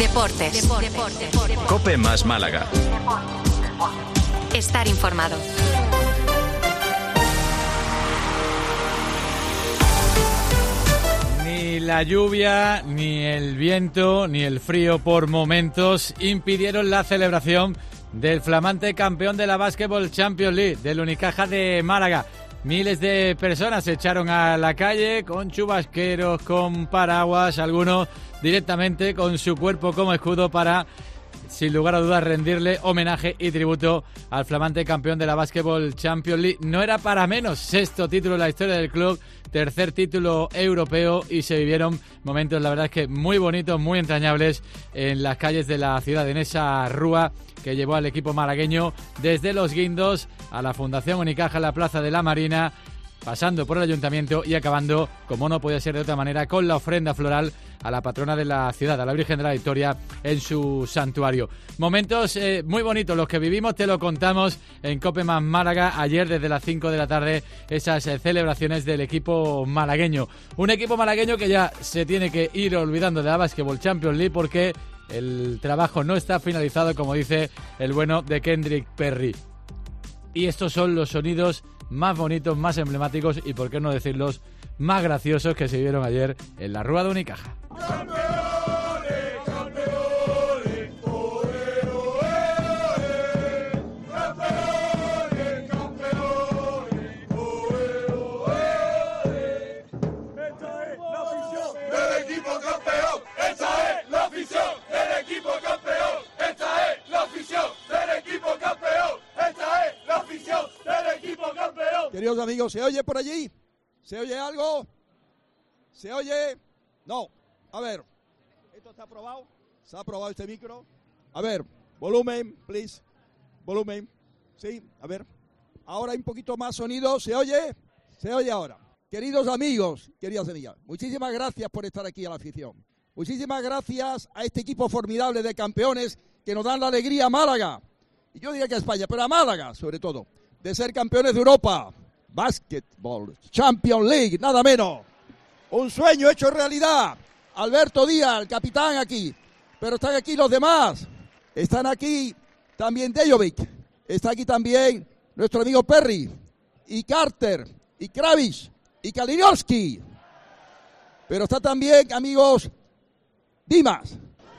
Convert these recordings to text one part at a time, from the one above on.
Deportes. COPE más Málaga. Estar informado. Ni la lluvia, ni el viento, ni el frío por momentos impidieron la celebración del flamante campeón de la Basketball Champions League, del Unicaja de Málaga. Miles de personas se echaron a la calle con chubasqueros, con paraguas, algunos directamente con su cuerpo como escudo para, sin lugar a dudas, rendirle homenaje y tributo al flamante campeón de la Basketball Champions League. No era para menos, 6º título en la historia del club, 3er título europeo, y se vivieron momentos, la verdad es que muy bonitos, muy entrañables en las calles de la ciudad, en esa rúa que llevó al equipo malagueño desde Los Guindos a la Fundación Unicaja en la Plaza de la Marina, pasando por el ayuntamiento y acabando, como no podía ser de otra manera, con la ofrenda floral a la patrona de la ciudad, a la Virgen de la Victoria, en su santuario. Momentos muy bonitos los que vivimos, te lo contamos en COPE más Málaga ayer desde las 5 de la tarde, esas celebraciones del equipo malagueño. Un equipo malagueño que ya se tiene que ir olvidando de la Basketball Champions League porque el trabajo no está finalizado, como dice el bueno de Kendrick Perry. Y estos son los sonidos más bonitos, más emblemáticos y, por qué no decirlos, más graciosos que se vieron ayer en la Rúa de Unicaja. Queridos amigos, ¿se oye por allí? ¿Se oye algo? ¿Se oye? No. A ver, ¿esto está aprobado? ¿Se ha aprobado este micro? A ver, volumen, please. Volumen. Sí, a ver. Ahora hay un poquito más sonido. ¿Se oye? Se oye ahora. Queridos amigos, queridas amigas, muchísimas gracias por estar aquí a la afición. Muchísimas gracias a este equipo formidable de campeones que nos dan la alegría a Málaga. Y yo diría que a España, pero a Málaga sobre todo, de ser campeones de Europa. Basketball Champions League, nada menos. Un sueño hecho realidad. Alberto Díaz, el capitán aquí. Pero están aquí los demás. Están aquí también Dejovic. Está aquí también nuestro amigo Perry. Y Carter. Y Kravish. Y Kalinowski. Pero está también, amigos, Dimas.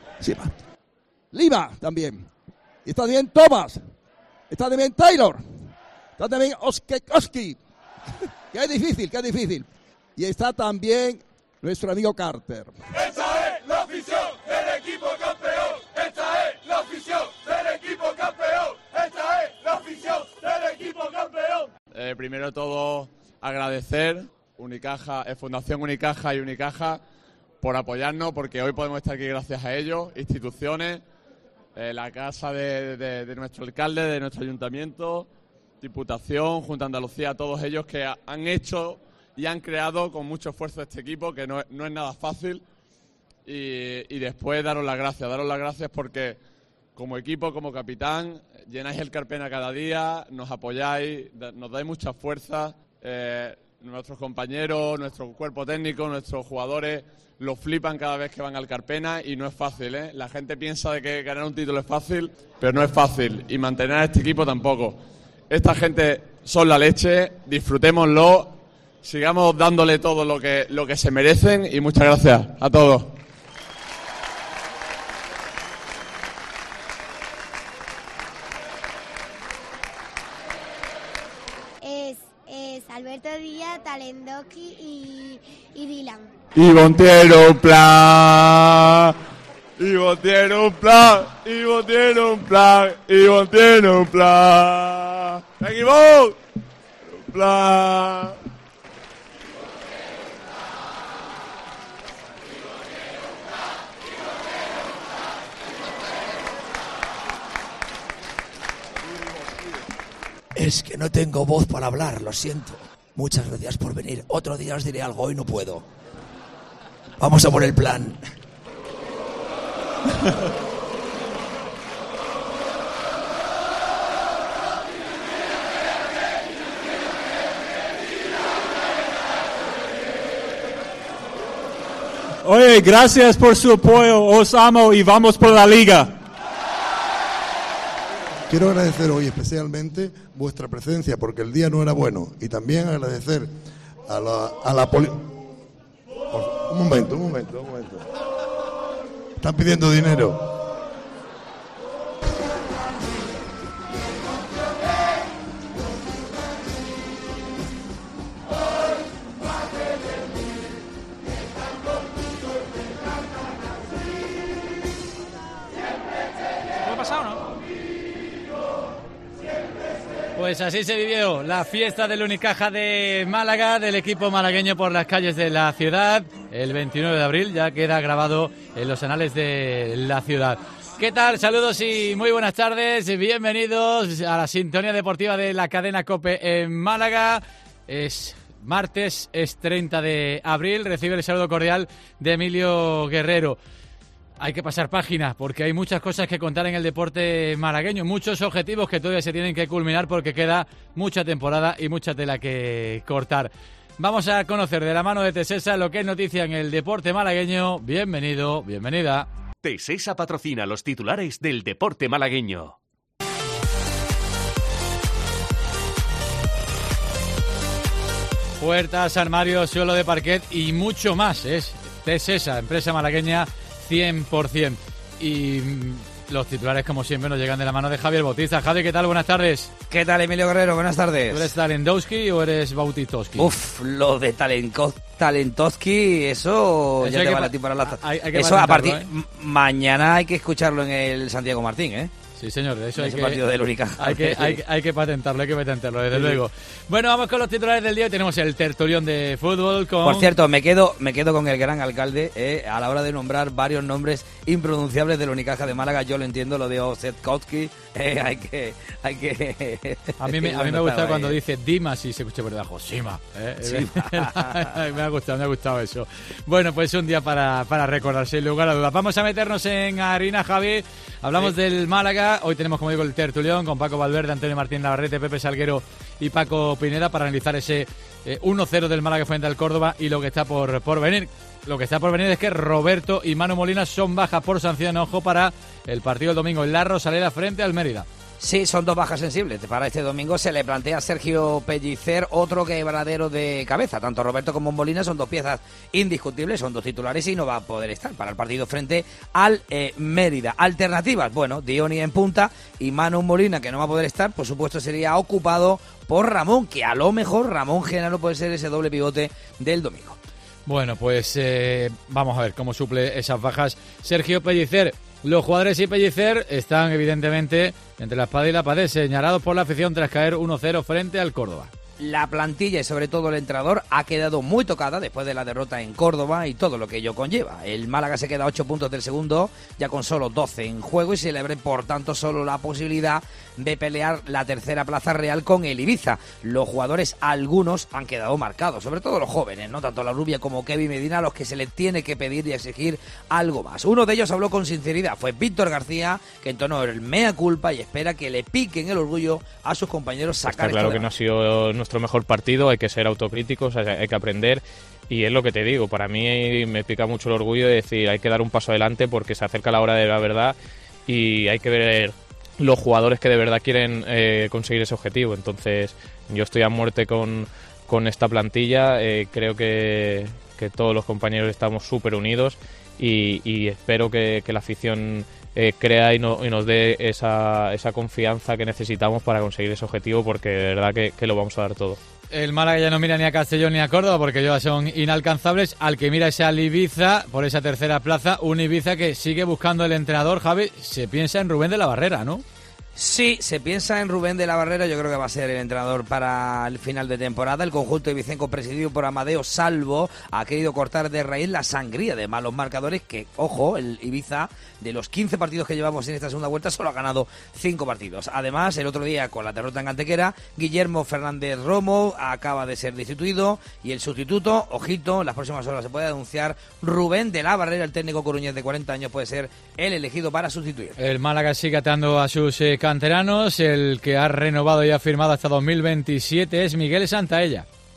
Lima también. Y está también Thomas. Está también Taylor. Está también Oskekowski. Qué difícil. Y está también nuestro amigo Carter. Esa es la afición del equipo campeón. Esta es la afición del equipo campeón. Esta es la afición del equipo campeón. Primero de todo, agradecer Unicaja, Fundación Unicaja y Unicaja por apoyarnos, porque hoy podemos estar aquí gracias a ellos, instituciones, la casa de nuestro alcalde, de nuestro ayuntamiento, Diputación, Junta de Andalucía, todos ellos que han hecho y han creado con mucho esfuerzo este equipo, que no es nada fácil. Y después daros las gracias porque como equipo, como capitán, llenáis el Carpena cada día, nos apoyáis, nos dais mucha fuerza. Nuestros compañeros, nuestro cuerpo técnico, nuestros jugadores lo flipan cada vez que van al Carpena y no es fácil, ¿eh? La gente piensa de que ganar un título es fácil, pero no es fácil, y mantener a este equipo tampoco. Esta gente son la leche, disfrutémoslo, sigamos dándole todo lo que se merecen, y muchas gracias a todos. Es Alberto Díaz, Talendowski y Dylan. Ivo tiene un plan, Ivo tiene un plan, Ivo tiene un plan, Ivo tiene un plan. ¡Ven, Ivo! Un plan. Es que no tengo voz para hablar, lo siento. Muchas gracias por venir. Otro día os diré algo, hoy no puedo. Vamos a por el plan. Oye, gracias por su apoyo, os amo y vamos por la liga. Quiero agradecer hoy especialmente vuestra presencia porque el día no era bueno y también agradecer a la policía. Un momento. Están pidiendo dinero. Pues así se vivió la fiesta del Unicaja de Málaga, del equipo malagueño por las calles de la ciudad. El 29 de abril ya queda grabado en los anales de la ciudad. ¿Qué tal? Saludos y muy buenas tardes. Bienvenidos a la sintonía deportiva de la cadena COPE en Málaga. Es martes, es 30 de abril. Recibe el saludo cordial de Emilio Guerrero. Hay que pasar página porque hay muchas cosas que contar en el deporte malagueño, muchos objetivos que todavía se tienen que culminar porque queda mucha temporada y mucha tela que cortar. Vamos a conocer de la mano de Tesesa lo que es noticia en el deporte malagueño. Bienvenido, bienvenida. Tesesa patrocina los titulares del deporte malagueño. Puertas, armarios, suelo de parquet y mucho más. Es Tesesa, empresa malagueña 100%. Y los titulares, como siempre, nos llegan de la mano de Javier Bautista. Javi, ¿qué tal? Buenas tardes. ¿Qué tal, Emilio Guerrero? Buenas tardes. ¿Tú eres Talendowski o eres Bautistowski? Lo de Talentowski, eso ya te vale a ti para la... Eso a partir... Mañana hay que escucharlo en el Santiago Martín, ¿eh? Sí, señor, de eso hay que, partido del Unicaja. Hay que patentarlo, desde luego. Bueno, vamos con los titulares del día. Tenemos el tertulión de fútbol con... Por cierto, me quedo con el gran alcalde a la hora de nombrar varios nombres impronunciables del Unicaja de Málaga. Yo lo entiendo, lo de Osetkowski, hay que... A mí me gusta cuando dice Dimas y se escucha por debajo, Sima. Me ha gustado eso. Bueno, pues un día para recordarse, sin lugar a dudas. Vamos a meternos en harina, Javi. Hablamos del Málaga. Hoy tenemos, como digo, el tertulión con Paco Valverde, Antonio Martín Navarrete, Pepe Salguero y Paco Pineda para analizar ese 1-0 del Málaga frente al Córdoba y lo que está por venir. Lo que está por venir es que Roberto y Manu Molina son bajas por sanción, ojo, para el partido del domingo en la Rosaleda frente al Mérida. Sí, son dos bajas sensibles. Para este domingo se le plantea a Sergio Pellicer otro quebradero de cabeza. Tanto Roberto como Molina son dos piezas indiscutibles, son dos titulares y no va a poder estar para el partido frente al Mérida. Alternativas, bueno, Dioni en punta y Manu Molina, que no va a poder estar, por supuesto sería ocupado por Ramón, que a lo mejor Ramón Genaro puede ser ese doble pivote del domingo. Bueno, pues vamos a ver cómo suple esas bajas Sergio Pellicer. Los jugadores y Pellicer están evidentemente entre la espada y la pared, señalados por la afición tras caer 1-0 frente al Córdoba. La plantilla y sobre todo el entrenador ha quedado muy tocada después de la derrota en Córdoba y todo lo que ello conlleva. El Málaga se queda a 8 puntos del segundo, ya con solo 12 en juego y se le abre por tanto solo la posibilidad de pelear la tercera plaza real con el Ibiza. Los jugadores, algunos, han quedado marcados, sobre todo los jóvenes, no tanto la Rubia como Kevin Medina, a los que se les tiene que pedir y exigir algo más. Uno de ellos habló con sinceridad, fue Víctor García, que entonó el mea culpa y espera que le piquen el orgullo a sus compañeros sacar Está claro que no ha sido nuestro mejor partido, hay que ser autocríticos, hay que aprender y es lo que te digo, para mí me pica mucho el orgullo de decir hay que dar un paso adelante porque se acerca la hora de la verdad y hay que ver los jugadores que de verdad quieren conseguir ese objetivo. Entonces yo estoy a muerte con esta plantilla, creo que todos los compañeros estamos súper unidos y espero que la afición crea y nos dé esa confianza que necesitamos para conseguir ese objetivo, porque de verdad que lo vamos a dar todo. El Málaga ya no mira ni a Castellón ni a Córdoba porque ya son inalcanzables. Al que mira es al Ibiza por esa tercera plaza, un Ibiza que sigue buscando el entrenador. Javi, se piensa en Rubén de la Barrera, ¿no? Sí, se piensa en Rubén de la Barrera, yo creo que va a ser el entrenador para el final de temporada. El conjunto ibicenco presidido por Amadeo Salvo ha querido cortar de raíz la sangría de malos marcadores que, ojo, el Ibiza de los 15 partidos que llevamos en esta segunda vuelta solo ha ganado 5 partidos. Además, el otro día con la derrota en Antequera, Guillermo Fernández Romo acaba de ser destituido y el sustituto, ojito, en las próximas horas se puede anunciar, Rubén de la Barrera, el técnico coruñés de 40 años, puede ser el elegido para sustituir. El Málaga sigue atando a sus canteranos, el que ha renovado y ha firmado hasta 2027 es Miguel Santaella.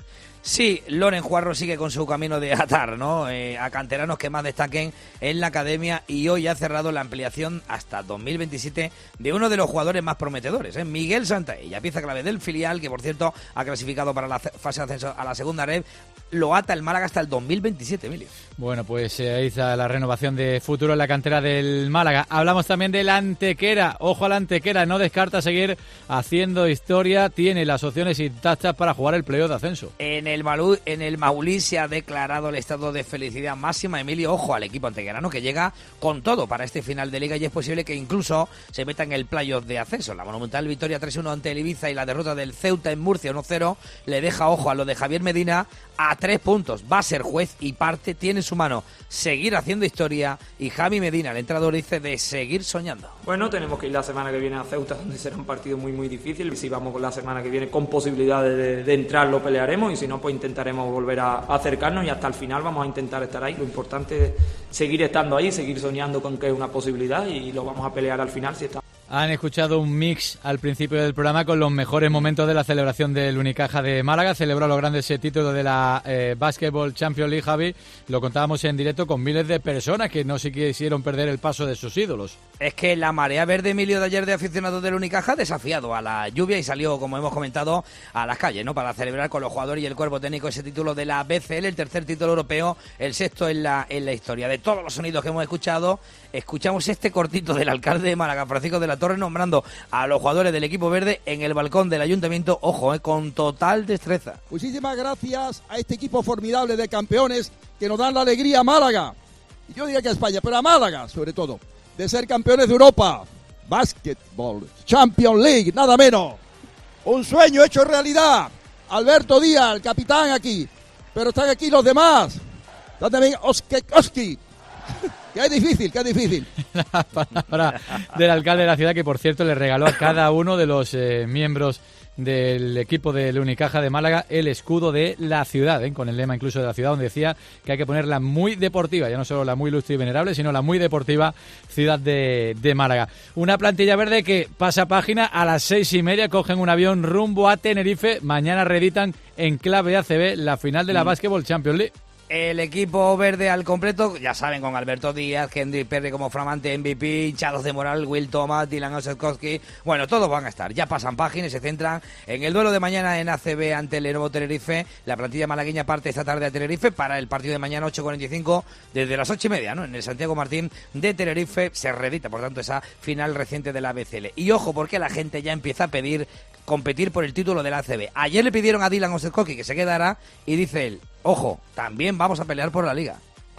Sí, Loren Juarro sigue con su camino de atar, ¿no? A canteranos que más destaquen en la academia, y hoy ha cerrado la ampliación hasta 2027 de uno de los jugadores más prometedores, Miguel Santaella, pieza clave del filial, que por cierto ha clasificado para la fase de ascenso a la segunda red. Lo ata el Málaga hasta el 2027, Emilio. Bueno, pues ahí está la renovación de futuro en la cantera del Málaga. Hablamos también del Antequera. Ojo al Antequera, no descarta seguir haciendo historia. Tiene las opciones intactas para jugar el playoff de ascenso. En el Maulí se ha declarado el estado de felicidad máxima, Emilio. Ojo al equipo antequerano, que llega con todo para este final de Liga, y es posible que incluso se meta en el playoff de ascenso. La monumental victoria 3-1 ante el Ibiza y la derrota del Ceuta en Murcia 1-0 le deja, ojo, a lo de Javier Medina a 3 puntos. Va a ser juez y parte, tiene en su mano seguir haciendo historia, y Javi Medina, el entrenador, dice de seguir soñando. Bueno, tenemos que ir la semana que viene a Ceuta, donde será un partido muy muy difícil. Si vamos con la semana que viene con posibilidades de entrar, lo pelearemos, y si no, pues intentaremos volver a acercarnos, y hasta el final vamos a intentar estar ahí. Lo importante es seguir estando ahí, seguir soñando con que es una posibilidad, y lo vamos a pelear al final si está. Han escuchado un mix al principio del programa con los mejores momentos de la celebración del Unicaja de Málaga. Celebró los grandes títulos de la Basketball Champions League, Javi. Lo contábamos en directo con miles de personas que no se quisieron perder el paso de sus ídolos. Es que la marea verde, Emilio, de ayer de aficionados del Unicaja ha desafiado a la lluvia y salió, como hemos comentado, a las calles, ¿no? Para celebrar con los jugadores y el cuerpo técnico ese título de la BCL, el tercer título europeo, el sexto en la historia. De todos los sonidos que hemos escuchado, escuchamos este cortito del alcalde de Málaga, Francisco de la Torre, nombrando a los jugadores del equipo verde en el balcón del ayuntamiento, ojo, con total destreza. Muchísimas gracias a este equipo formidable de campeones que nos dan la alegría a Málaga, y yo diría que a España, pero a Málaga sobre todo, de ser campeones de Europa, Basketball Champions League, nada menos. Un sueño hecho realidad. Alberto Díaz, el capitán aquí, pero están aquí los demás. Está también Oski. Que es difícil. La palabra del alcalde de la ciudad, que por cierto le regaló a cada uno de los miembros del equipo del Unicaja de Málaga el escudo de la ciudad, con el lema incluso de la ciudad, donde decía que hay que ponerla muy deportiva, ya no solo la muy ilustre y venerable, sino la muy deportiva ciudad de Málaga. Una plantilla verde que pasa página a las 6:30, cogen un avión rumbo a Tenerife, mañana reeditan en clave ACB la final de la Basketball Champions League. El equipo verde al completo, ya saben, con Alberto Díaz, Henry Perry como flamante MVP, hinchados de moral, Will Thomas, Dylan Osetkowski. Bueno, todos van a estar. Ya pasan páginas y se centran en el duelo de mañana en ACB ante el Lenovo Tenerife. La plantilla malagueña parte esta tarde a Tenerife para el partido de mañana 8:45 desde las 8:30, ¿no? En el Santiago Martín de Tenerife se reedita, por tanto, esa final reciente de la BCL. Y ojo, porque la gente ya empieza a pedir competir por el título de la ACB. Ayer le pidieron a Dylan Osetkowski que se quedara y dice él, ojo, también vamos a pelear por la Liga.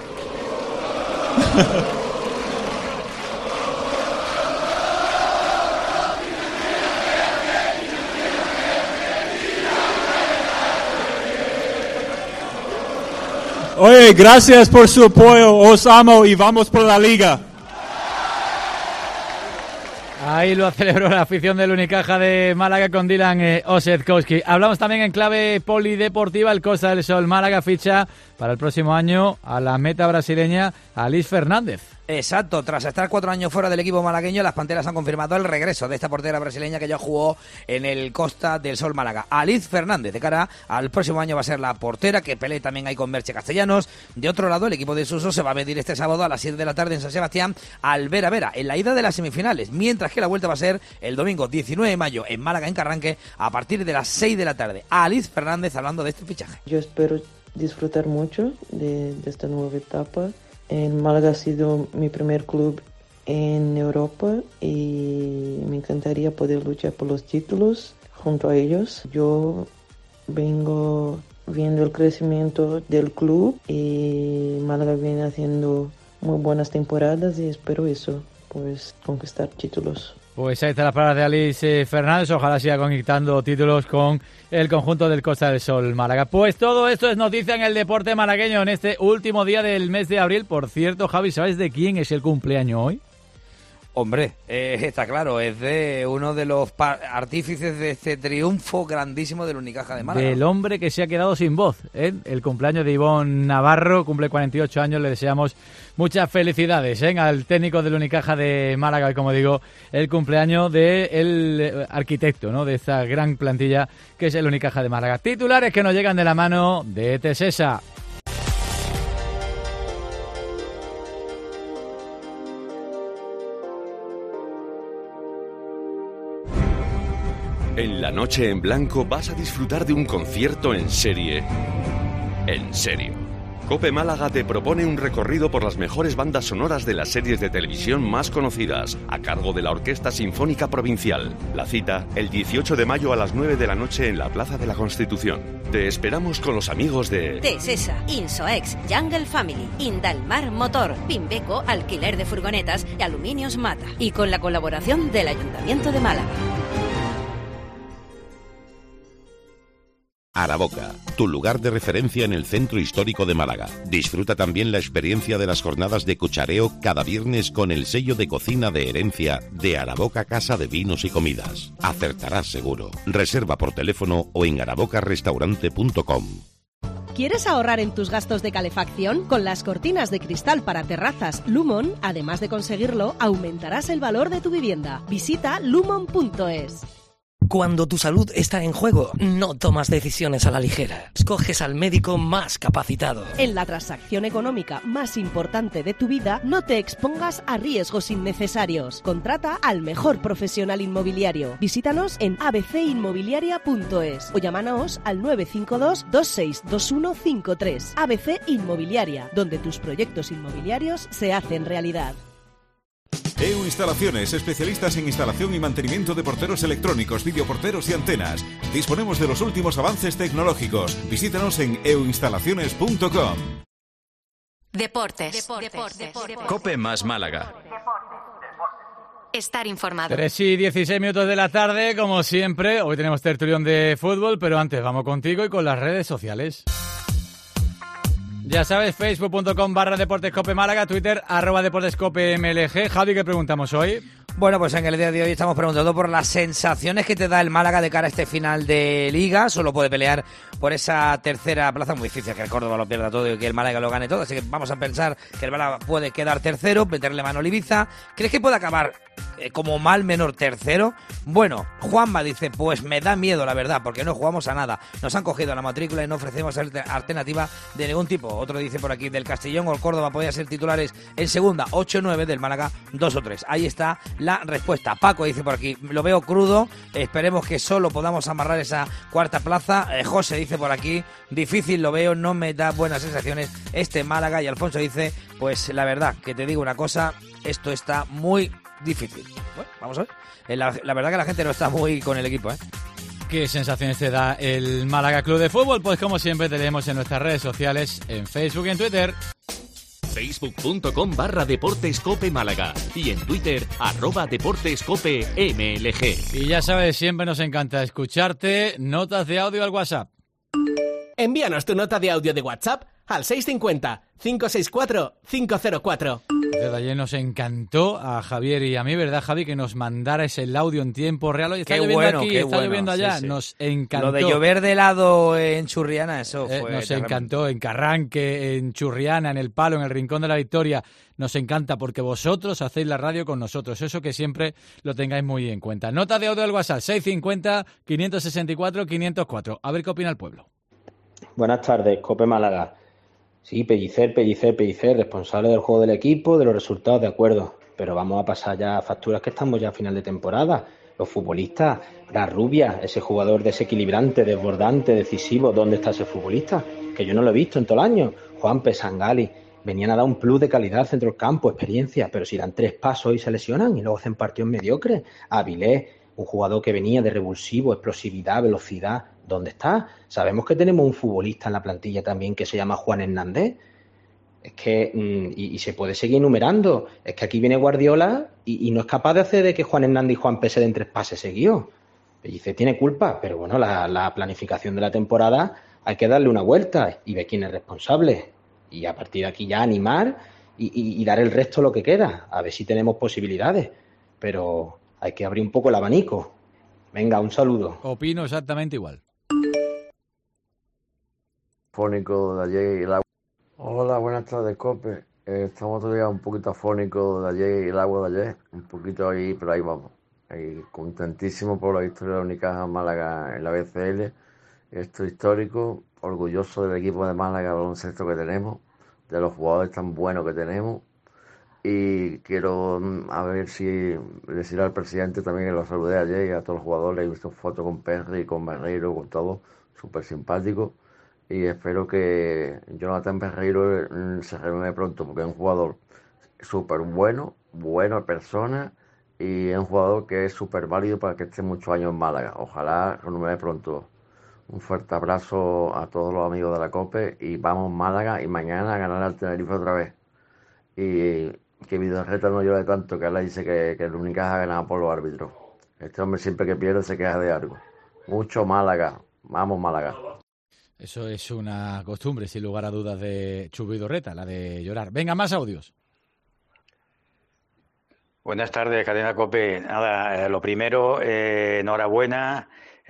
Oye, gracias por su apoyo, os amo y vamos por la Liga. Ahí lo celebró la afición del Unicaja de Málaga con Dylan Osetkowski. Hablamos también en clave polideportiva. El Costa del Sol Málaga ficha para el próximo año a la meta brasileña Alice Fernández. Exacto, tras estar 4 años fuera del equipo malagueño, las Panteras han confirmado el regreso de esta portera brasileña que ya jugó en el Costa del Sol Málaga. Alice Fernández, de cara al próximo año, va a ser la portera, que pelee también ahí con Merche Castellanos. De otro lado, el equipo de Suso se va a medir este sábado a las 7 de la tarde en San Sebastián al Vera Vera, en la ida de las semifinales, mientras que la vuelta va a ser el domingo 19 de mayo en Málaga, en Carranque, a partir de las 6 de la tarde. Alice Fernández hablando de este fichaje. Yo espero disfrutar mucho de esta nueva etapa. En Málaga ha sido mi primer club en Europa y me encantaría poder luchar por los títulos junto a ellos. Yo vengo viendo el crecimiento del club y Málaga viene haciendo muy buenas temporadas y espero eso, pues conquistar títulos. Pues ahí están las palabras de Alice Fernández. Ojalá siga conquistando títulos con el conjunto del Costa del Sol Málaga. Pues todo esto es noticia en el deporte malagueño en este último día del mes de abril. Por cierto, Javi, ¿sabes de quién es el cumpleaños hoy? Hombre, está claro, es de uno de los artífices de este triunfo grandísimo del Unicaja de Málaga. Del hombre que se ha quedado sin voz, ¿eh? El cumpleaños de Ivón Navarro, cumple 48 años, le deseamos muchas felicidades, ¿eh? Al técnico del Unicaja de Málaga, y como digo, el cumpleaños del arquitecto, ¿no? De esta gran plantilla que es el Unicaja de Málaga. Titulares que nos llegan de la mano de Tesesa. En la noche en blanco vas a disfrutar de un concierto en serie. En serio. COPE Málaga te propone un recorrido por las mejores bandas sonoras de las series de televisión más conocidas, a cargo de la Orquesta Sinfónica Provincial. La cita, el 18 de mayo a las 9 de la noche en la Plaza de la Constitución. Te esperamos con los amigos de Tesesa, Insoex, Jungle Family, Indalmar Motor, Pimbeco, Alquiler de Furgonetas y Aluminios Mata. Y con la colaboración del Ayuntamiento de Málaga. Araboca, tu lugar de referencia en el centro histórico de Málaga. Disfruta también la experiencia de las jornadas de cuchareo cada viernes con el sello de cocina de herencia de Araboca Casa de Vinos y Comidas. Acertarás seguro. Reserva por teléfono o en arabocarestaurante.com. ¿Quieres ahorrar en tus gastos de calefacción? Con las cortinas de cristal para terrazas Lumon, además de conseguirlo, aumentarás el valor de tu vivienda. Visita lumon.es. Cuando tu salud está en juego, no tomas decisiones a la ligera. Escoges al médico más capacitado. En la transacción económica más importante de tu vida, no te expongas a riesgos innecesarios. Contrata al mejor profesional inmobiliario. Visítanos en abcinmobiliaria.es o llámanos al 952 262153. ABC Inmobiliaria, donde tus proyectos inmobiliarios se hacen realidad. EU Instalaciones, especialistas en instalación y mantenimiento de porteros electrónicos, videoporteros y antenas. Disponemos de los últimos avances tecnológicos. Visítanos en euinstalaciones.com. Deportes. COPE más Málaga. Estar informado. 3 y 16 minutos de la tarde, como siempre. Hoy tenemos tertulión de fútbol, pero antes vamos contigo y con las redes sociales. Ya sabes, facebook.com/DeportesCope Málaga, Twitter @DeportesCopeMLG. Javi, ¿qué preguntamos hoy? Bueno, pues en el día de hoy estamos preguntando por las sensaciones que te da el Málaga de cara a este final de Liga. Solo puede pelear por esa tercera plaza. Muy difícil que el Córdoba lo pierda todo y que el Málaga lo gane todo. Así que vamos a pensar que el Málaga puede quedar tercero, meterle mano al Ibiza. ¿Crees que puede acabar como mal menor tercero? Bueno, Juanma dice, pues me da miedo la verdad, porque no jugamos a nada. Nos han cogido la matrícula y no ofrecemos alternativa de ningún tipo. Otro dice por aquí, del Castellón o el Córdoba podía ser titulares en segunda, 8-9, del Málaga 2 o 3. Ahí está la respuesta. Paco dice por aquí, lo veo crudo, esperemos que solo podamos amarrar esa cuarta plaza. José dice por aquí, difícil lo veo, no me da buenas sensaciones este Málaga. Y Alfonso dice, pues la verdad, que te digo una cosa, esto está muy difícil. Bueno, vamos a ver. La verdad que la gente no está muy con el equipo, ¿eh? ¿Qué sensaciones te da el Málaga Club de Fútbol? Pues como siempre te leemos en nuestras redes sociales, en Facebook y en Twitter. Facebook.com/DeportesCope Málaga y en Twitter @DeportesCopeMLG. Y ya sabes, siempre nos encanta escucharte. Notas de audio al WhatsApp. Envíanos tu nota de audio de WhatsApp al 650-564-504. Desde ayer nos encantó a Javier y a mí, ¿verdad, Javi? Que nos mandaras el audio en tiempo real. Oye, está lloviendo bueno, aquí, está lloviendo allá. Sí, sí. Nos encantó. Lo de llover de helado en Churriana, eso fue... Nos encantó, en Carranque, en Churriana, en El Palo, en el Rincón de la Victoria. Nos encanta porque vosotros hacéis la radio con nosotros. Eso que siempre lo tengáis muy en cuenta. Nota de audio del WhatsApp, 650-564-504. A ver qué opina el pueblo. Buenas tardes, Cope Málaga. Sí, Pellicer, responsable del juego del equipo, de los resultados, de acuerdo. Pero vamos a pasar ya a facturas que estamos ya a final de temporada. Los futbolistas, la Rubia, ese jugador desequilibrante, desbordante, decisivo, ¿dónde está ese futbolista? Que yo no lo he visto en todo el año. Juanpe, Sangali, venían a dar un plus de calidad al centro del campo, experiencia, pero si dan 3 pasos y se lesionan y luego hacen partidos mediocres. Avilés, un jugador que venía de revulsivo, explosividad, velocidad, ¿dónde está? Sabemos que tenemos un futbolista en la plantilla también que se llama Juan Hernández. Es que, y se puede seguir enumerando, es que aquí viene Guardiola y no es capaz de hacer de que Juan Hernández y Juan P se den 3 pases seguidos. Pellicer tiene culpa, pero bueno, la planificación de la temporada hay que darle una vuelta y ver quién es responsable. Y a partir de aquí ya animar y dar el resto lo que queda, a ver si tenemos posibilidades. pero hay que abrir un poco el abanico. Venga, un saludo. Opino exactamente igual. Fónico de ayer y el agua. Hola, buenas tardes, Cope. Estamos todavía un poquito afónicos de ayer y el agua de ayer. Un poquito ahí, pero ahí vamos. Contentísimo por la victoria de la Unicaja Málaga en la BCL. Esto es histórico. Orgulloso del equipo de Málaga, baloncesto que tenemos, de los jugadores tan buenos que tenemos. Y quiero a ver si decir al presidente también, que lo saludé ayer, y a todos los jugadores. He visto fotos con Perry, con Barreiro, con todo, súper simpático. Y espero que Jonathan Barreiro se renueve pronto, porque es un jugador súper bueno, buena persona, y es un jugador que es súper válido para que esté muchos años en Málaga. Ojalá renueve pronto. Un fuerte abrazo a todos los amigos de la COPE, y vamos Málaga, y mañana a ganar al Tenerife otra vez. Y que Vidorreta no llore tanto, que él dice que el Unicaja ha ganado por los árbitros. Este hombre siempre que pierde se queja de algo. Mucho Málaga, vamos Málaga. Eso es una costumbre, sin lugar a dudas, de Chu Vidorreta, la de llorar. Venga, más audios. Buenas tardes, cadena COPE. Nada, lo primero, enhorabuena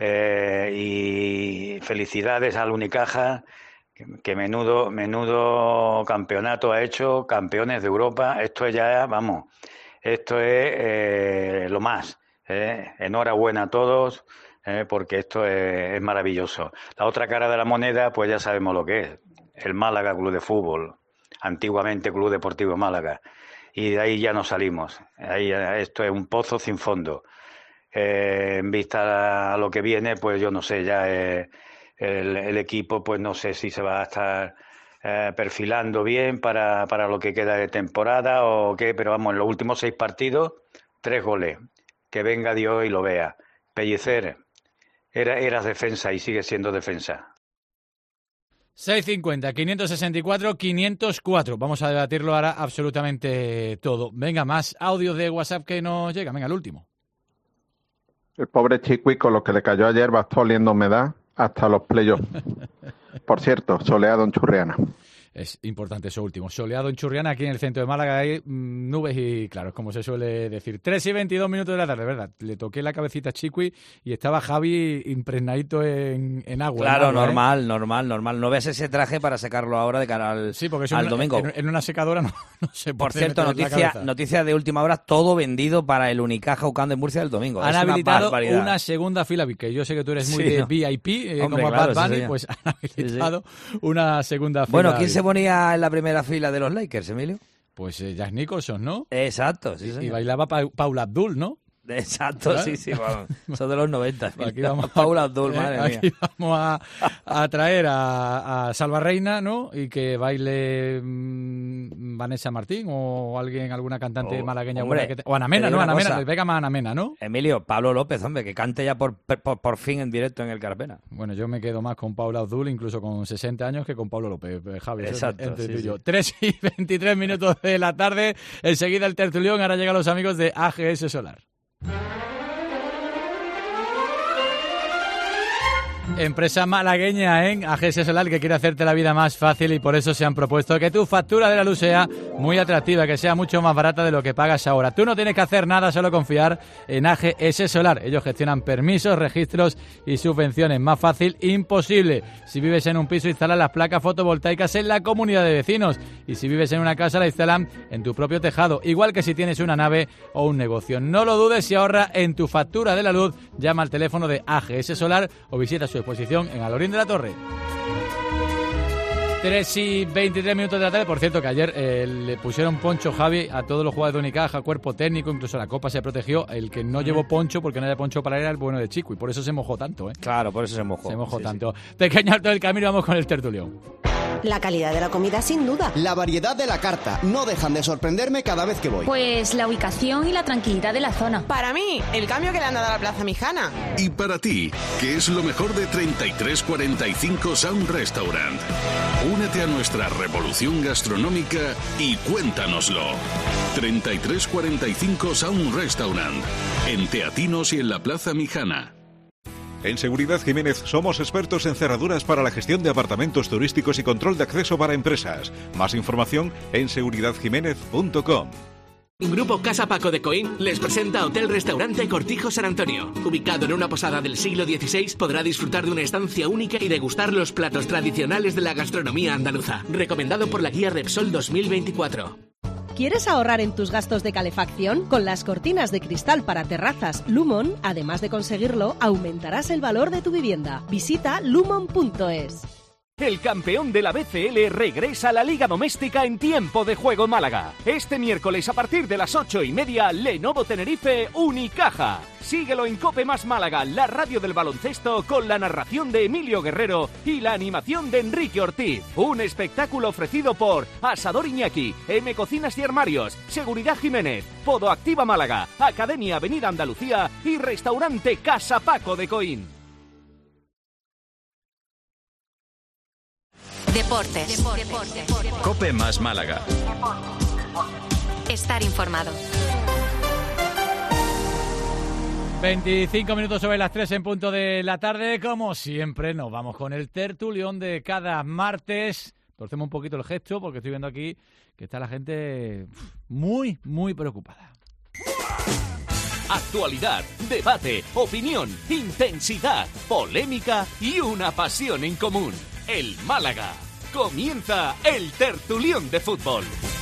y felicidades al Unicaja, que menudo campeonato ha hecho, campeones de Europa. Esto ya, vamos, esto es lo más. Enhorabuena a todos, porque esto es maravilloso. La otra cara de la moneda, pues ya sabemos lo que es. El Málaga Club de Fútbol, antiguamente Club Deportivo Málaga. Y de ahí ya no salimos. Ahí esto es un pozo sin fondo. En vista a lo que viene, pues yo no sé, ya el equipo, pues no sé si se va a estar perfilando bien para lo que queda de temporada o qué, pero vamos, en los últimos 6 partidos, 3 goles. Que venga Dios y lo vea. Pellicer, eras defensa y sigue siendo defensa. 650, 564, 504. Vamos a debatirlo ahora absolutamente todo. Venga, más audios de WhatsApp que nos llegan. Venga, el último. El pobre Chiqui, con lo que le cayó ayer, va a estar oliendo humedad hasta los playoffs. Por cierto, soleado en Churriana. Es importante eso último. Soleado en Churriana, aquí en el centro de Málaga hay nubes y claros, como se suele decir. 3:22 de la tarde, ¿verdad? Le toqué la cabecita a Chiqui y estaba Javi impregnadito en agua. Claro, en agua, normal. No ves ese traje para secarlo ahora de cara al, sí, porque al domingo. En una secadora no se puede. Por cierto, noticia de última hora, todo vendido para el Unicaja UCAM de Murcia del domingo. Han habilitado una segunda fila, que yo sé que tú eres muy de VIP, hombre, como claro, Bad Bunny, sí, pues han habilitado una segunda fila. Bueno, ¿quién se ponía en la primera fila de los Lakers, Emilio? Pues Jack Nicholson, ¿no? Exacto, sí, y bailaba Paula Abdul, ¿no? Exacto, ¿verdad? Sí, vamos. Son de los 90. Aquí vamos Paula Abdul, madre mía. Aquí vamos a traer a Salva Reina, ¿no? Y que baile Vanessa Martín o alguna cantante malagueña. Hombre, o Ana Mena, ¿no? Ana Mena, le pega más a Ana Mena, ¿no? Emilio, Pablo López, hombre, que cante ya por fin en directo en el Carpena. Bueno, yo me quedo más con Paula Abdul, incluso con 60 años, que con Pablo López, Javi. Exacto, entre tú y yo. 3:23 de la tarde, enseguida el tertulión, ahora llegan los amigos de AGS Solar. Empresa malagueña, AGS Solar, que quiere hacerte la vida más fácil y por eso se han propuesto que tu factura de la luz sea muy atractiva, que sea mucho más barata de lo que pagas ahora. Tú no tienes que hacer nada, solo confiar en AGS Solar. Ellos gestionan permisos, registros y subvenciones. Más fácil, imposible. Si vives en un piso, instalan las placas fotovoltaicas en la comunidad de vecinos. Y si vives en una casa, la instalan en tu propio tejado. Igual que si tienes una nave o un negocio. No lo dudes y ahorra en tu factura de la luz. Llama al teléfono de AGS Solar o visita su exposición en Alorín de la Torre. 3:23 de la tarde. Por cierto, que ayer le pusieron poncho, Javi, a todos los jugadores de Unicaja, cuerpo técnico, incluso la Copa se protegió. El que no llevó poncho, porque no había poncho para él, era el bueno de Chico, y por eso se mojó tanto, Claro, por eso se mojó. Se mojó tanto. Sí. Pequeño alto del camino, vamos con el tertulión. La calidad de la comida, sin duda. La variedad de la carta. No dejan de sorprenderme cada vez que voy. Pues la ubicación y la tranquilidad de la zona. Para mí, el cambio que le han dado a la Plaza Mijana. Y para ti, ¿qué es lo mejor de 3345 Sound Restaurant? Únete a nuestra revolución gastronómica y cuéntanoslo. 3345 Sound Restaurant. En Teatinos y en la Plaza Mijana. En Seguridad Jiménez somos expertos en cerraduras para la gestión de apartamentos turísticos y control de acceso para empresas. Más información en seguridadjiménez.com. Grupo Casa Paco de Coín les presenta Hotel Restaurante Cortijo San Antonio. Ubicado en una posada del siglo XVI, podrá disfrutar de una estancia única y degustar los platos tradicionales de la gastronomía andaluza. Recomendado por la guía Repsol 2024. ¿Quieres ahorrar en tus gastos de calefacción? Con las cortinas de cristal para terrazas Lumon, además de conseguirlo, aumentarás el valor de tu vivienda. Visita lumon.es. El campeón de la BCL regresa a la Liga Doméstica en Tiempo de Juego Málaga. Este miércoles a partir de las 8:30, Lenovo Tenerife Unicaja. Síguelo en Cope Más Málaga, la radio del baloncesto, con la narración de Emilio Guerrero y la animación de Enrique Ortiz. Un espectáculo ofrecido por Asador Iñaki, M Cocinas y Armarios, Seguridad Jiménez, Podo Activa Málaga, Academia Avenida Andalucía y Restaurante Casa Paco de Coín. Deportes. Cope Más Málaga. Estar informado. 25 minutos sobre las 3 en punto de la tarde. Como siempre, nos vamos con el tertulión de cada martes. Torcemos un poquito el gesto porque estoy viendo aquí que está la gente muy, muy preocupada. Actualidad, debate, opinión, intensidad, polémica y una pasión en común. El Málaga. Comienza el tertulión de fútbol.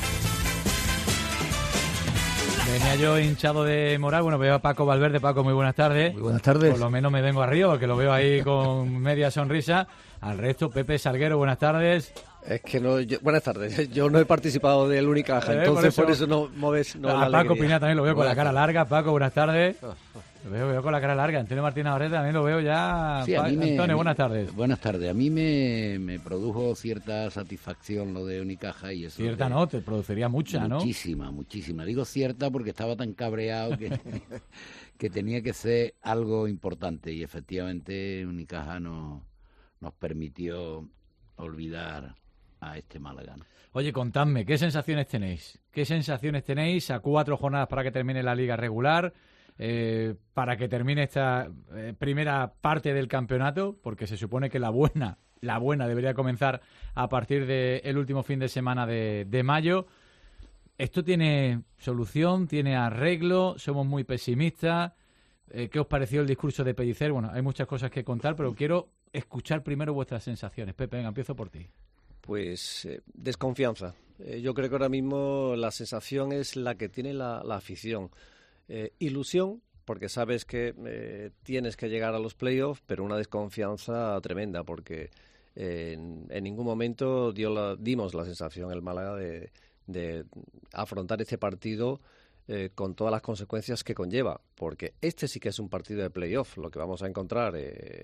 Venía yo hinchado de moral. Bueno, veo a Paco Valverde. Paco, muy buenas tardes. Muy buenas tardes. Por lo menos me vengo arriba porque lo veo ahí con media sonrisa. Al resto, Pepe Salguero, buenas tardes. Es que no, buenas tardes. Yo no he participado del Unicaja, entonces por eso no moves. No, a Paco Piña también lo veo con la cara larga. Paco, buenas tardes. Lo veo con la cara larga. Antonio Martínez Abreta también lo veo ya. Sí, Antonio, buenas tardes. Buenas tardes. A mí me produjo cierta satisfacción lo de Unicaja y eso. Cierta no, te produciría mucha, ¿no? Muchísima. Digo cierta porque estaba tan cabreado que tenía que ser algo importante y efectivamente Unicaja nos permitió olvidar a este Málaga. Oye, contadme, ¿qué sensaciones tenéis? ¿Qué sensaciones tenéis a 4 jornadas para que termine la liga regular? Para que termine esta primera parte del campeonato, porque se supone que la buena debería comenzar a partir del último fin de semana de mayo. ¿Esto tiene solución? ¿Tiene arreglo? ¿Somos muy pesimistas? ¿Qué os pareció el discurso de Pellicer? Bueno, hay muchas cosas que contar, pero quiero escuchar primero vuestras sensaciones. Pepe, venga, empiezo por ti. Pues desconfianza. Yo creo que ahora mismo la sensación es la que tiene la afición. Ilusión, porque sabes que tienes que llegar a los playoffs, pero una desconfianza tremenda, porque en ningún momento dimos la sensación el Málaga de afrontar este partido con todas las consecuencias que conlleva, porque este sí que es un partido de playoff. Lo que vamos a encontrar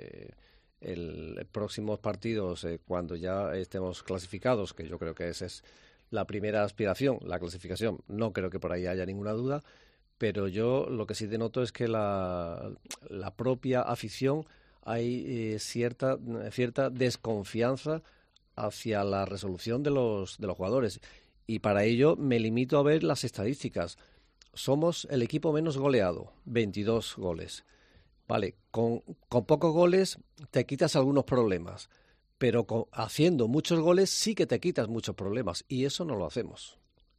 el próximos partidos, cuando ya estemos clasificados, que yo creo que esa es la primera aspiración, la clasificación, no creo que por ahí haya ninguna duda. Pero yo lo que sí denoto es que la propia afición hay cierta desconfianza hacia la resolución de los jugadores. Y para ello me limito a ver las estadísticas. Somos el equipo menos goleado, 22 goles. Vale, con pocos goles te quitas algunos problemas, pero haciendo muchos goles sí que te quitas muchos problemas, y eso no lo hacemos.